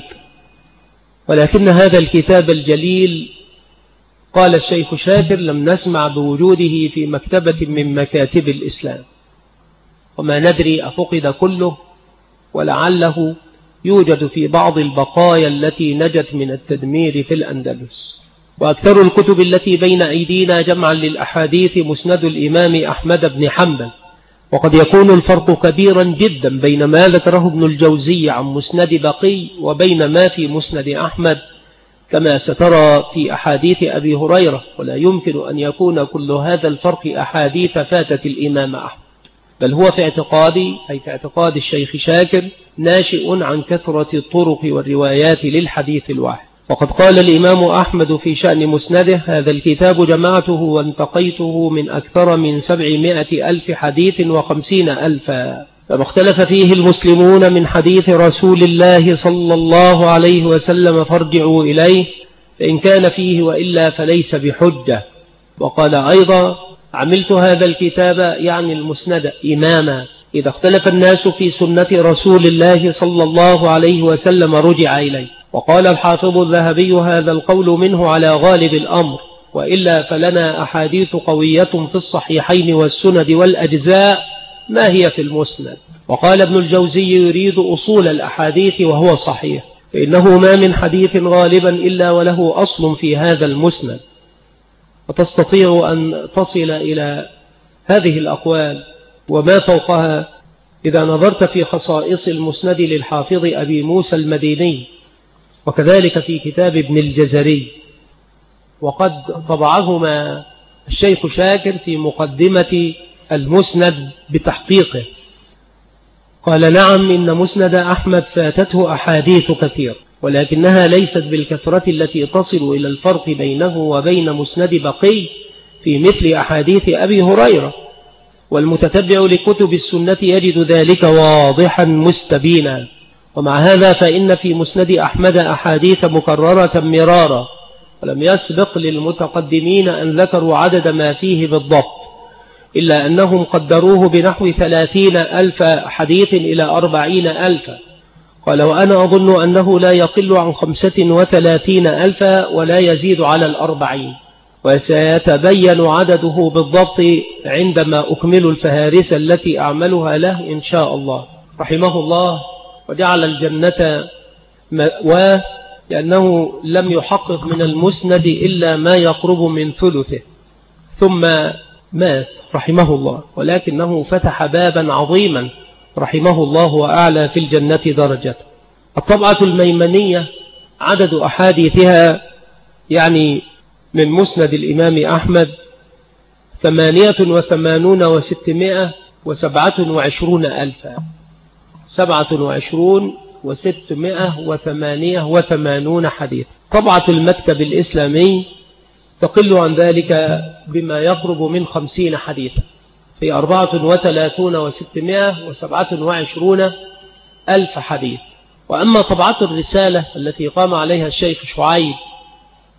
S2: ولكن هذا الكتاب الجليل، قال الشيخ شاكر، لم نسمع بوجوده في مكتبة من مكاتب الإسلام، وما ندري أفقد كله، ولعله يوجد في بعض البقايا التي نجت من التدمير في الأندلس. وأكثر الكتب التي بين أيدينا جمعا للأحاديث مسند الإمام أحمد بن حنبل، وقد يكون الفرق كبيرا جدا بين ما ذكره ابن الجوزي عن مسند بقي وبين ما في مسند أحمد، كما سترى في أحاديث أبي هريرة، ولا يمكن أن يكون كل هذا الفرق أحاديث فاتت الإمام أحمد، بل هو في اعتقادي، أي في اعتقاد الشيخ شاكر، ناشئ عن كثرة الطرق والروايات للحديث الواحد. وقد قال الإمام أحمد في شأن مسنده: هذا الكتاب جمعته وانتقيته من أكثر من سبعمائة ألف حديث وخمسين ألفا، فما اختلف فيه المسلمون من حديث رسول الله صلى الله عليه وسلم فارجعوا إليه، فإن كان فيه وإلا فليس بحجة. وقال أيضا: عملت هذا الكتاب، يعني المسند، إماما، إذا اختلف الناس في سنة رسول الله صلى الله عليه وسلم رجع إليه. وقال الحافظ الذهبي: هذا القول منه على غالب الأمر، وإلا فلنا أحاديث قوية في الصحيحين والسند والأجزاء ما هي في المسند. وقال ابن الجوزي: يريد أصول الأحاديث وهو صحيح، فإنه ما من حديث غالبا إلا وله أصل في هذا المسند. وتستطيع أن تصل إلى هذه الأقوال وما فوقها إذا نظرت في خصائص المسند للحافظ أبي موسى المديني، وكذلك في كتاب ابن الجزري، وقد طبعهما الشيخ شاكر في مقدمة المسند بتحقيقه. قال: نعم، إن مسند أحمد فاتته أحاديث كثير، ولكنها ليست بالكثرة التي تصل إلى الفرق بينه وبين مسند بقي في مثل أحاديث أبي هريرة، والمتتبع لكتب السنة يجد ذلك واضحا مستبينا. ومع هذا فإن في مسند أحمد أحاديث مكررة مرارا، ولم يسبق للمتقدمين أن ذكروا عدد ما فيه بالضبط، إلا أنهم قدروه بنحو ثلاثين ألف حديث إلى أربعين ألفا. قال: وأنا أظن أنه لا يقل عن خمسة وثلاثين ألفا ولا يزيد على الأربعين، وسيتبين عدده بالضبط عندما أكمل الفهارس التي أعملها له إن شاء الله، رحمه الله، وجعل الجنة مأواه، لأنه لم يحقق من المسند إلا ما يقرب من ثلثه، ثم مات رحمه الله، ولكنه فتح بابا عظيما رحمه الله وأعلى في الجنة درجة. الطبعة الميمنية عدد أحاديثها يعني من مسند الإمام أحمد ثمانية وثمانون وستمائة وسبعة وعشرون ألفا، سبعة وعشرون وستمائة وثمانية وثمانون حديث. طبعة المكتب الإسلامي تقل عن ذلك بما يقرب من خمسين حديثا، في أربعة وثلاثون وستمائة وسبعة وعشرون ألف حديث. وأما طبعة الرسالة التي قام عليها الشيخ شعيب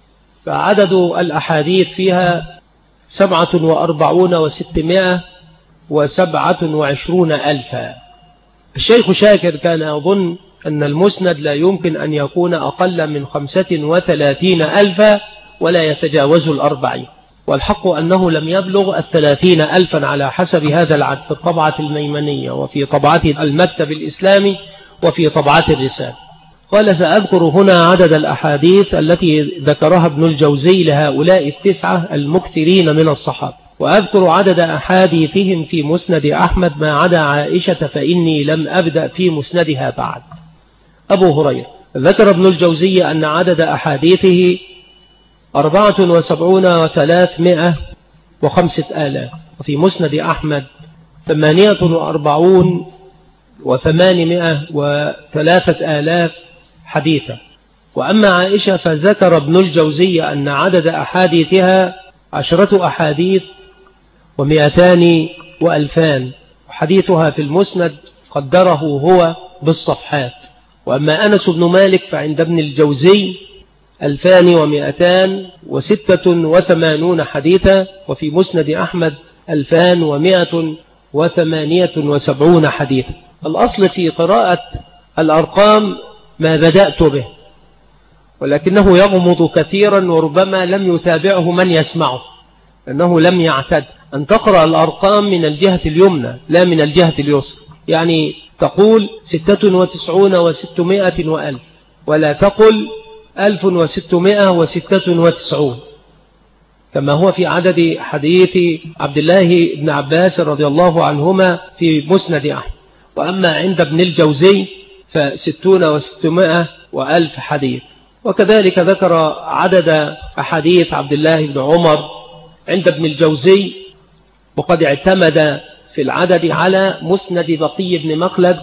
S2: فعدد الأحاديث فيها سبعة وأربعون وستمائة وسبعة وعشرون ألفا. الشيخ شاكر كان يظن أن المسند لا يمكن أن يكون أقل من خمسة وثلاثين ألفا ولا يتجاوز الأربعين، والحق أنه لم يبلغ الثلاثين ألفا على حسب هذا العدد في الطبعة الميمنية وفي طبعة المكتب الإسلامي وفي طبعة الرسالة. قال: سأذكر هنا عدد الأحاديث التي ذكرها ابن الجوزي لهؤلاء التسعة المكثرين من الصحابة، وأذكر عدد أحاديثهم في مسند أحمد ما عدا عائشة فإني لم أبدأ في مسندها بعد. أبو هريرة ذكر ابن الجوزي أن عدد أحاديثه أربعة وسبعون وثلاثمائة وخمسة آلاف، وفي مسند أحمد ثمانية وأربعون وثمانمائة وثلاثة آلاف حديثا. وأما عائشة فذكر ابن الجوزي أن عدد أحاديثها عشرة أحاديث ومئتان وألفان، وحديثها في المسند قدره هو بالصفحات. وأما أنس بن مالك فعند ابن الجوزي ألفان ومئتان وستة وثمانون حديثا، وفي مسند أحمد ألفان ومئة وثمانية وسبعون حديثا. الأصل في قراءة الأرقام ما بدأت به، ولكنه يغمض كثيرا وربما لم يتابعه من يسمعه، أنه لم يعتد أن تقرأ الأرقام من الجهة اليمنى لا من الجهة اليسرى، يعني تقول ستة وتسعون وستمائة وألف، ولا تقل ألف وستمائة وستة وتسعون كما هو في عدد حديث عبد الله بن عباس رضي الله عنهما في مسند أحمد. وأما عند ابن الجوزي فستون وستمائة وألف حديث. وكذلك ذكر عدد أحاديث عبد الله بن عمر عند ابن الجوزي، وقد اعتمد في العدد على مسند بقي بن مخلد،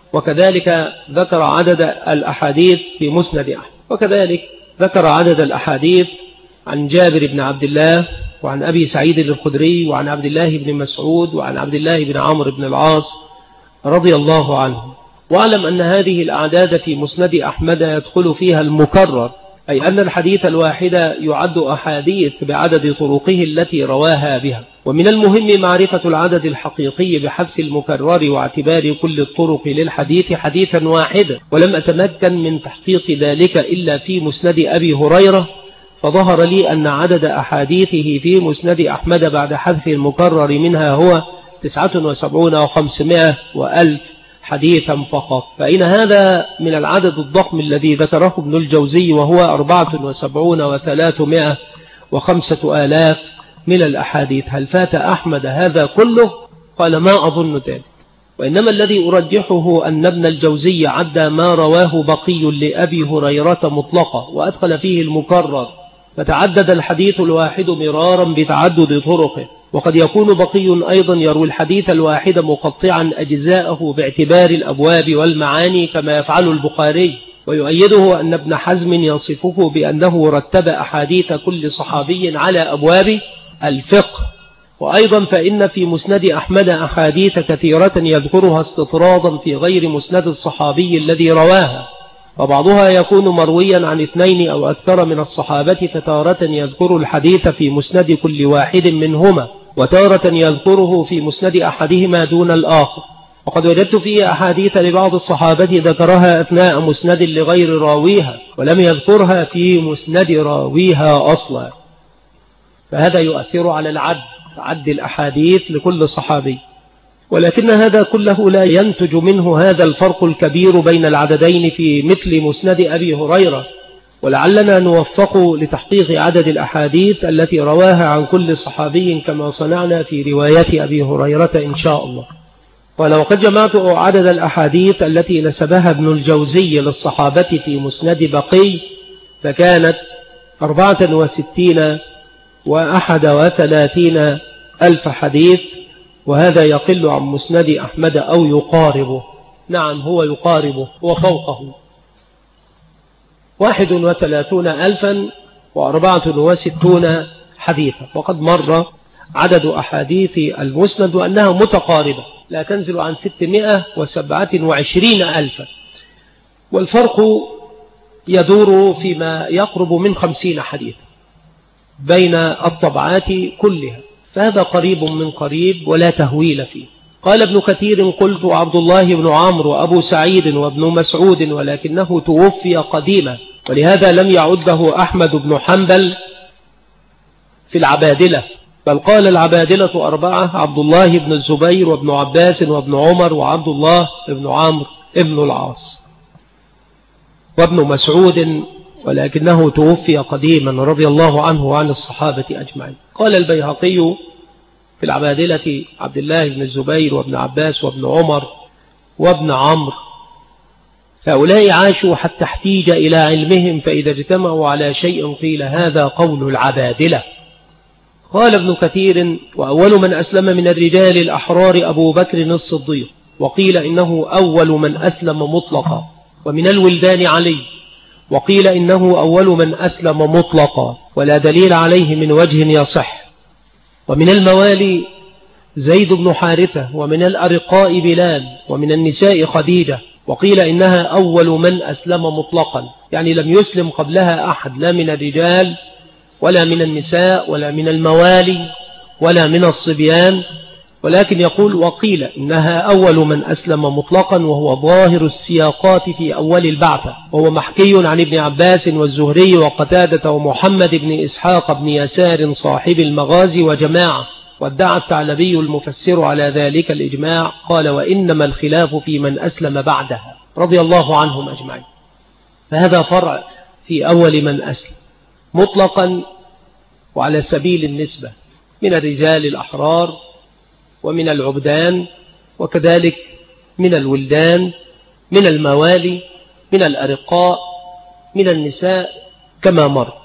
S2: وكذلك ذكر عدد الأحاديث في مسند أحمد، وكذلك ذكر عدد الأحاديث عن جابر بن عبد الله وعن أبي سعيد الخدري وعن عبد الله بن مسعود وعن عبد الله بن عمرو بن العاص رضي الله عنه. واعلم أن هذه الأعداد في مسند أحمد يدخل فيها المكرر، أي أن الحديث الواحد يعد أحاديث بعدد طرقه التي رواها بها. ومن المهم معرفة العدد الحقيقي بحذف المكرر واعتبار كل الطرق للحديث حديثا واحدا، ولم أتمكن من تحقيق ذلك إلا في مسند أبي هريرة، فظهر لي أن عدد أحاديثه في مسند أحمد بعد حذف المكرر منها هو تسعة وسبعون وخمسمائة وألف حديثا فقط. فإن هذا من العدد الضخم الذي ذكره ابن الجوزي وهو أربعة وسبعون وثلاثمائة وخمسة آلاف من الأحاديث. هل فات أحمد هذا كله؟ قال: ما أظن ذلك، وإنما الذي أرجحه أن ابن الجوزي عدى ما رواه بقي لأبي هريرة مطلقة وأدخل فيه المكرر، فتعدد الحديث الواحد مرارا بتعدد طرقه. وقد يكون بقي أيضا يروي الحديث الواحد مقطعا أجزاءه باعتبار الأبواب والمعاني كما يفعل البخاري. ويؤيده أن ابن حزم يصفه بأنه رتب أحاديث كل صحابي على أبواب الفقه. وأيضا فإن في مسند أحمد أحاديث كثيرة يذكرها استطرادا في غير مسند الصحابي الذي رواها، وبعضها يكون مرويا عن اثنين أو أكثر من الصحابة، فتارة يذكر الحديث في مسند كل واحد منهما، وتارة يذكره في مسند أحدهما دون الآخر. وقد وجدت فيه أحاديث لبعض الصحابة ذكرها أثناء مسند لغير راويها، ولم يذكرها في مسند راويها أصلا، فهذا يؤثر على العد عد الأحاديث لكل صحابي. ولكن هذا كله لا ينتج منه هذا الفرق الكبير بين العددين في مثل مسند أبي هريرة، ولعلنا نوفق لتحقيق عدد الأحاديث التي رواها عن كل صحابي كما صنعنا في رواية أبي هريرة إن شاء الله. ولو قد جمعت عدد الأحاديث التي نسبها ابن الجوزي للصحابة في مسند بقي فكانت أربعة وستين وأحد وثلاثين ألف حديث، وهذا يقل عن مسند أحمد أو يقاربه. نعم هو يقاربه وفوقه، واحد وثلاثون ألفا وأربعة وستون حديثا. وقد مر عدد أحاديث المسند وأنها متقاربة لا تنزل عن ستمائة وسبعة وعشرين ألفا، والفرق يدور فيما يقرب من خمسين حديثا. بين الطبعات كلها، فهذا قريب من قريب ولا تهويل فيه. قال ابن كثير: قلت عبد الله بن عمرو وأبو سعيد وابن مسعود، ولكنه توفي قديما، ولهذا لم يعده أحمد بن حنبل في العبادلة، بل قال العبادلة أربعة: عبد الله بن الزبير وابن عباس وابن عمر وعبد الله بن عمرو ابن العاص وابن مسعود، ولكنه توفي قديما رضي الله عنه وعن الصحابة أجمعين. قال البيهقي في العبادلة: عبد الله بن الزبير وابن عباس وابن عمر وابن عمرو، هؤلاء عاشوا حتى احتيج إلى علمهم، فإذا اجتمعوا على شيء قيل هذا قول العبادلة. قال ابن كثير: وأول من أسلم من الرجال الأحرار أبو بكر الصديق، وقيل إنه أول من أسلم مطلقا، ومن الولدان علي، وقيل إنه أول من أسلم مطلقا ولا دليل عليه من وجه يصح، ومن الموالي زيد بن حارثة، ومن الأرقاء بلال، ومن النساء خديجة، وقيل إنها أول من أسلم مطلقا، يعني لم يسلم قبلها أحد، لا من الرجال ولا من النساء ولا من الموالي ولا من الصبيان، ولكن يقول وقيل إنها أول من أسلم مطلقا، وهو ظاهر السياقات في أول البعثة، وهو محكي عن ابن عباس والزهري وقتادة ومحمد بن إسحاق بن يسار صاحب المغازي وجماعة، وادعى الثعلبي المفسر على ذلك الإجماع. قال: وإنما الخلاف في من أسلم بعدها رضي الله عنهم أجمعين. فهذا فرع في أول من أسلم مطلقا وعلى سبيل النسبة من الرجال الأحرار ومن العبدان، وكذلك من الولدان، من الموالي، من الأرقاء، من النساء كما مر.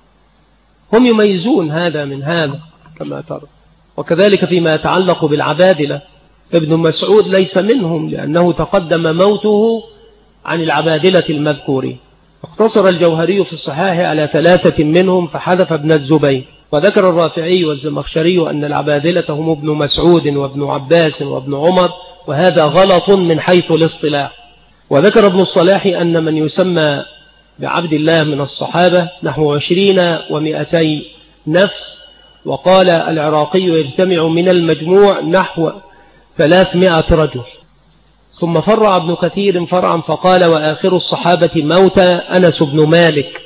S2: هم يميزون هذا من هذا كما ترى. وكذلك فيما يتعلق بالعبادلة، ابن مسعود ليس منهم، لأنه تقدم موته عن العبادلة المذكورين. اقتصر الجوهري في الصحاح على ثلاثة منهم فحذف ابن الزبير. وذكر الرافعي والزمخشري أن العبادلة هم ابن مسعود وابن عباس وابن عمر، وهذا غلط من حيث الاصطلاح. وذكر ابن الصلاح أن من يسمى بعبد الله من الصحابة نحو عشرين ومئتي نفس، وقال العراقي يجتمع من المجموع نحو ثلاثمائة رجل. ثم فرع ابن كثير فرعا فقال: وآخر الصحابة موت أنس بن مالك،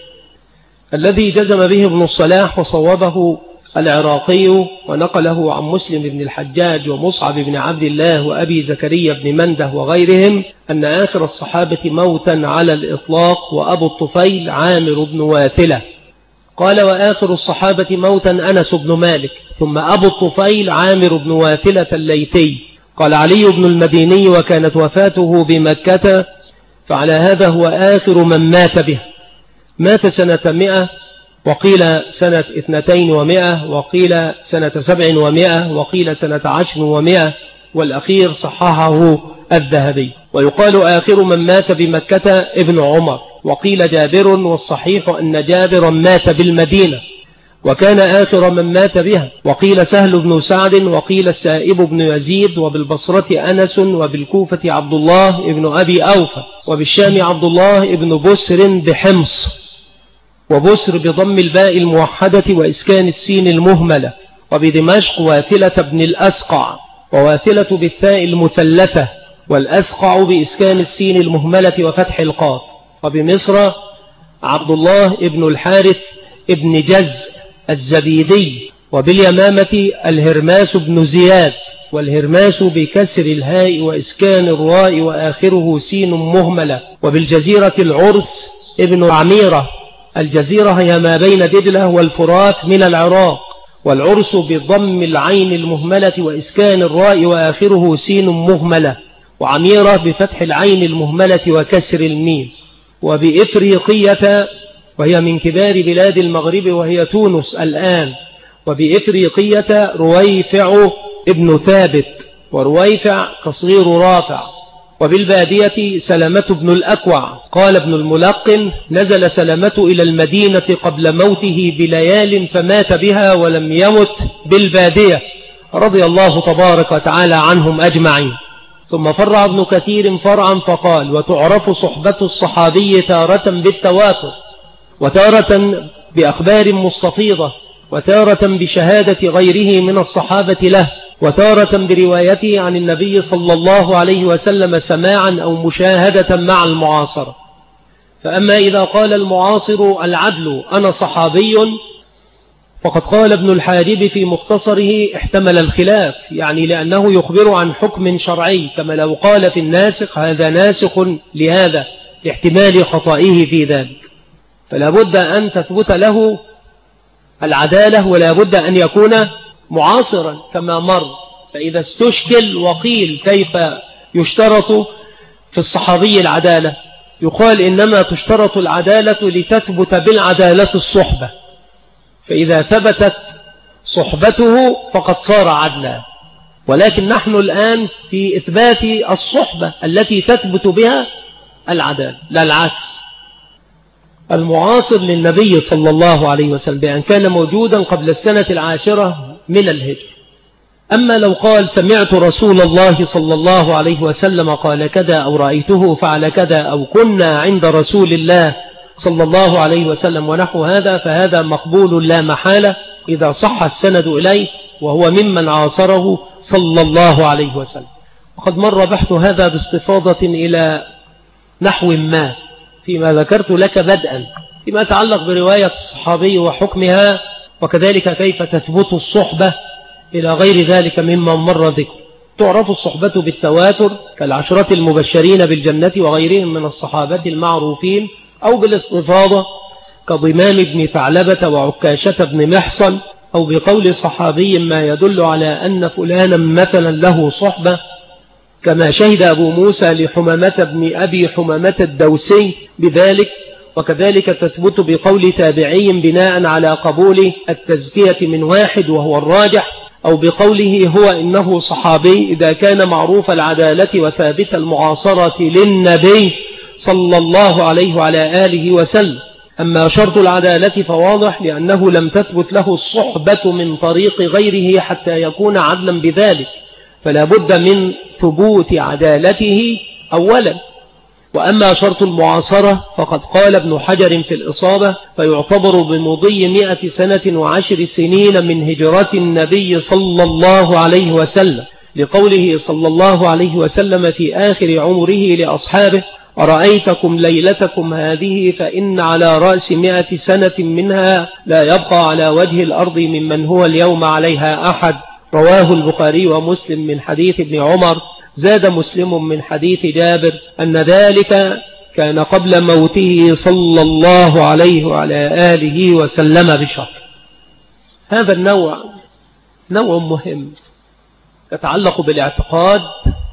S2: الذي جزم به ابن الصلاح وصوبه العراقي، ونقله عن مسلم بن الحجاج ومصعب بن عبد الله وأبي زكريا بن منده وغيرهم أن آخر الصحابة موتا على الإطلاق وأبو الطفيل عامر بن واثلة. قال: وآخر الصحابة موتا أنس بن مالك، ثم أبو الطفيل عامر بن واثلة الليثي. قال علي بن المديني: وكانت وفاته بمكة، فعلى هذا هو آخر من مات به. مات سنة مئة، وقيل سنة اثنتين ومئة، وقيل سنة سبع ومئة، وقيل سنة عشر ومئة، والأخير صححه الذهبي. ويقال آخر من مات بمكة ابن عمر، وقيل جابر، والصحيح أن جابرا مات بالمدينة وكان آخر من مات بها. وقيل سهل بن سعد، وقيل السائب بن يزيد، وبالبصرة أنس، وبالكوفة عبد الله ابن أبي أوفى، وبالشام عبد الله ابن بسر بحمص، وبسر بضم الباء الموحدة وإسكان السين المهملة، وبدمشق واثلة بن الأسقع، وواثلة بالثاء المثلثة، والأسقع بإسكان السين المهملة وفتح القاف، وبمصر عبد الله ابن الحارث ابن جز الزبيدي، وباليمامة الهرماس بن زياد، والهرماس بكسر الهاء وإسكان الراء وآخره سين مهملة، وبالجزيرة العرس ابن عميرة. الجزيرة هي ما بين دجلة والفرات من العراق، والعرس بضم العين المهملة وإسكان الراء وآخره سين مهملة، وعميرة بفتح العين المهملة وكسر الميم. وبإفريقية، وهي من كبار بلاد المغرب وهي تونس الآن. وبإفريقية رويفع ابن ثابت، ورويفع تصغير رافع. وبالبادية سلمة بن الأكوع. قال ابن الملقن: نزل سلمة إلى المدينة قبل موته بليال فمات بها ولم يمت بالبادية، رضي الله تبارك وتعالى عنهم أجمعين. ثم فرع ابن كثير فرعا فقال: وتعرف صحبة الصحابي تارة بالتواتر، وتارة بأخبار مستفيضة، وتارة بشهادة غيره من الصحابة له، وتارة بروايته عن النبي صلى الله عليه وسلم سماعا أو مشاهدة مع المعاصرة. فأما إذا قال المعاصر العدل أنا صحابي، فقد قال ابن الحاجب في مختصره احتمل الخلاف، يعني لأنه يخبر عن حكم شرعي، كما لو قال في الناسخ هذا ناسخ لهذا لاحتمال خطئه في ذلك. فلا بد أن تثبت له العدالة، ولا بد أن يكون معاصرا كما مر. فإذا استشكل وقيل كيف يشترط في الصحابي العدالة، يقال إنما تشترط العدالة لتثبت بالعدالة الصحبة، فإذا ثبتت صحبته فقد صار عدلا. ولكن نحن الآن في إثبات الصحبة التي تثبت بها العدالة، لا العكس. المعاصر للنبي صلى الله عليه وسلم بأن كان موجودا قبل السنة العاشرة من الهجرة. أما لو قال سمعت رسول الله صلى الله عليه وسلم قال كذا، أو رأيته فعل كذا، أو كنا عند رسول الله صلى الله عليه وسلم ونحو هذا، فهذا مقبول لا محالة إذا صح السند إليه، وهو ممن عاصره صلى الله عليه وسلم. وقد مر بحث هذا باستفاضة إلى نحو ما فيما ذكرت لك بدءا فيما يتعلق برواية الصحابي وحكمها، وكذلك كيف تثبت الصحبة إلى غير ذلك مما مر ذكر. تعرف الصحبة بالتواتر كالعشرة المبشرين بالجنة وغيرهم من الصحابة المعروفين، أو بالاستفاضة كضمام بن ثعلبة وعكاشة بن محصن، أو بقول صحابي ما يدل على أن فلانا مثلا له صحبة، كما شهد أبو موسى لحمامة بن أبي حمامة الدوسي بذلك. وكذلك تثبت بقول تابعي بناء على قبول التزكية من واحد وهو الراجح، أو بقوله هو إنه صحابي إذا كان معروف العدالة وثابت المعاصرة للنبي صلى الله عليه وعلى آله وسلم. أما شرط العدالة فواضح، لأنه لم تثبت له الصحبة من طريق غيره حتى يكون عدلا بذلك، فلا بد من ثبوت عدالته أولا. وأما شرط المعاصرة فقد قال ابن حجر في الإصابة فيعتبر بمضي مئة سنة وعشر سنين من هجرة النبي صلى الله عليه وسلم، لقوله صلى الله عليه وسلم في آخر عمره لأصحابه أرأيتكم ليلتكم هذه فإن على رأس مئة سنة منها لا يبقى على وجه الأرض ممن هو اليوم عليها أحد. رواه البخاري ومسلم من حديث ابن عمر. زاد مسلم من حديث جابر أن ذلك كان قبل موته صلى الله عليه وعلى آله وسلم بشهر. هذا النوع نوع مهم يتعلق بالاعتقاد،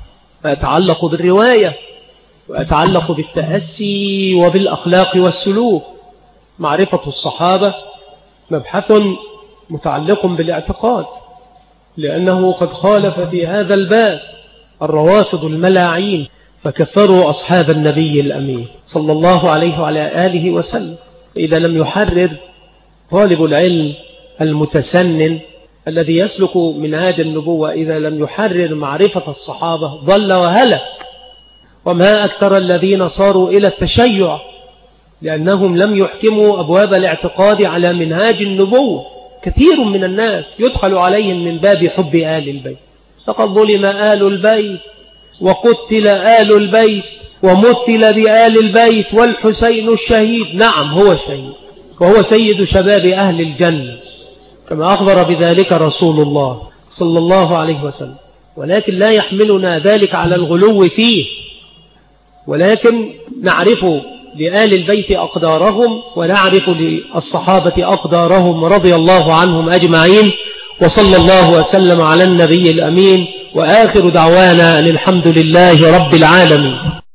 S2: ويتعلق بالرواية، ويتعلق بالتأسي وبالأخلاق والسلوك. معرفة الصحابة مبحث متعلق بالاعتقاد، لأنه قد خالف في هذا الباب الروافض الملاعين فكفروا أصحاب النبي الأمين صلى الله عليه وعلى آله وسلم. إذا لم يحرر طالب العلم المتسنن الذي يسلك منهاج النبوة، إذا لم يحرر معرفة الصحابة ضل وهلك. وما أكثر الذين صاروا إلى التشيع لأنهم لم يحكموا أبواب الاعتقاد على منهاج النبوة. كثير من الناس يدخل عليهم من باب حب آل البيت، فقد ظلم آل البيت وقتل آل البيت ومثل بآل البيت والحسين الشهيد. نعم هو الشهيد، وهو سيد شباب أهل الجنة كما أخبر بذلك رسول الله صلى الله عليه وسلم. ولكن لا يحملنا ذلك على الغلو فيه، ولكن نعرف لآل البيت أقدارهم، ونعرف للصحابة أقدارهم رضي الله عنهم أجمعين. وصلى الله وسلم على النبي الأمين، وآخر دعوانا الحمد لله رب العالمين.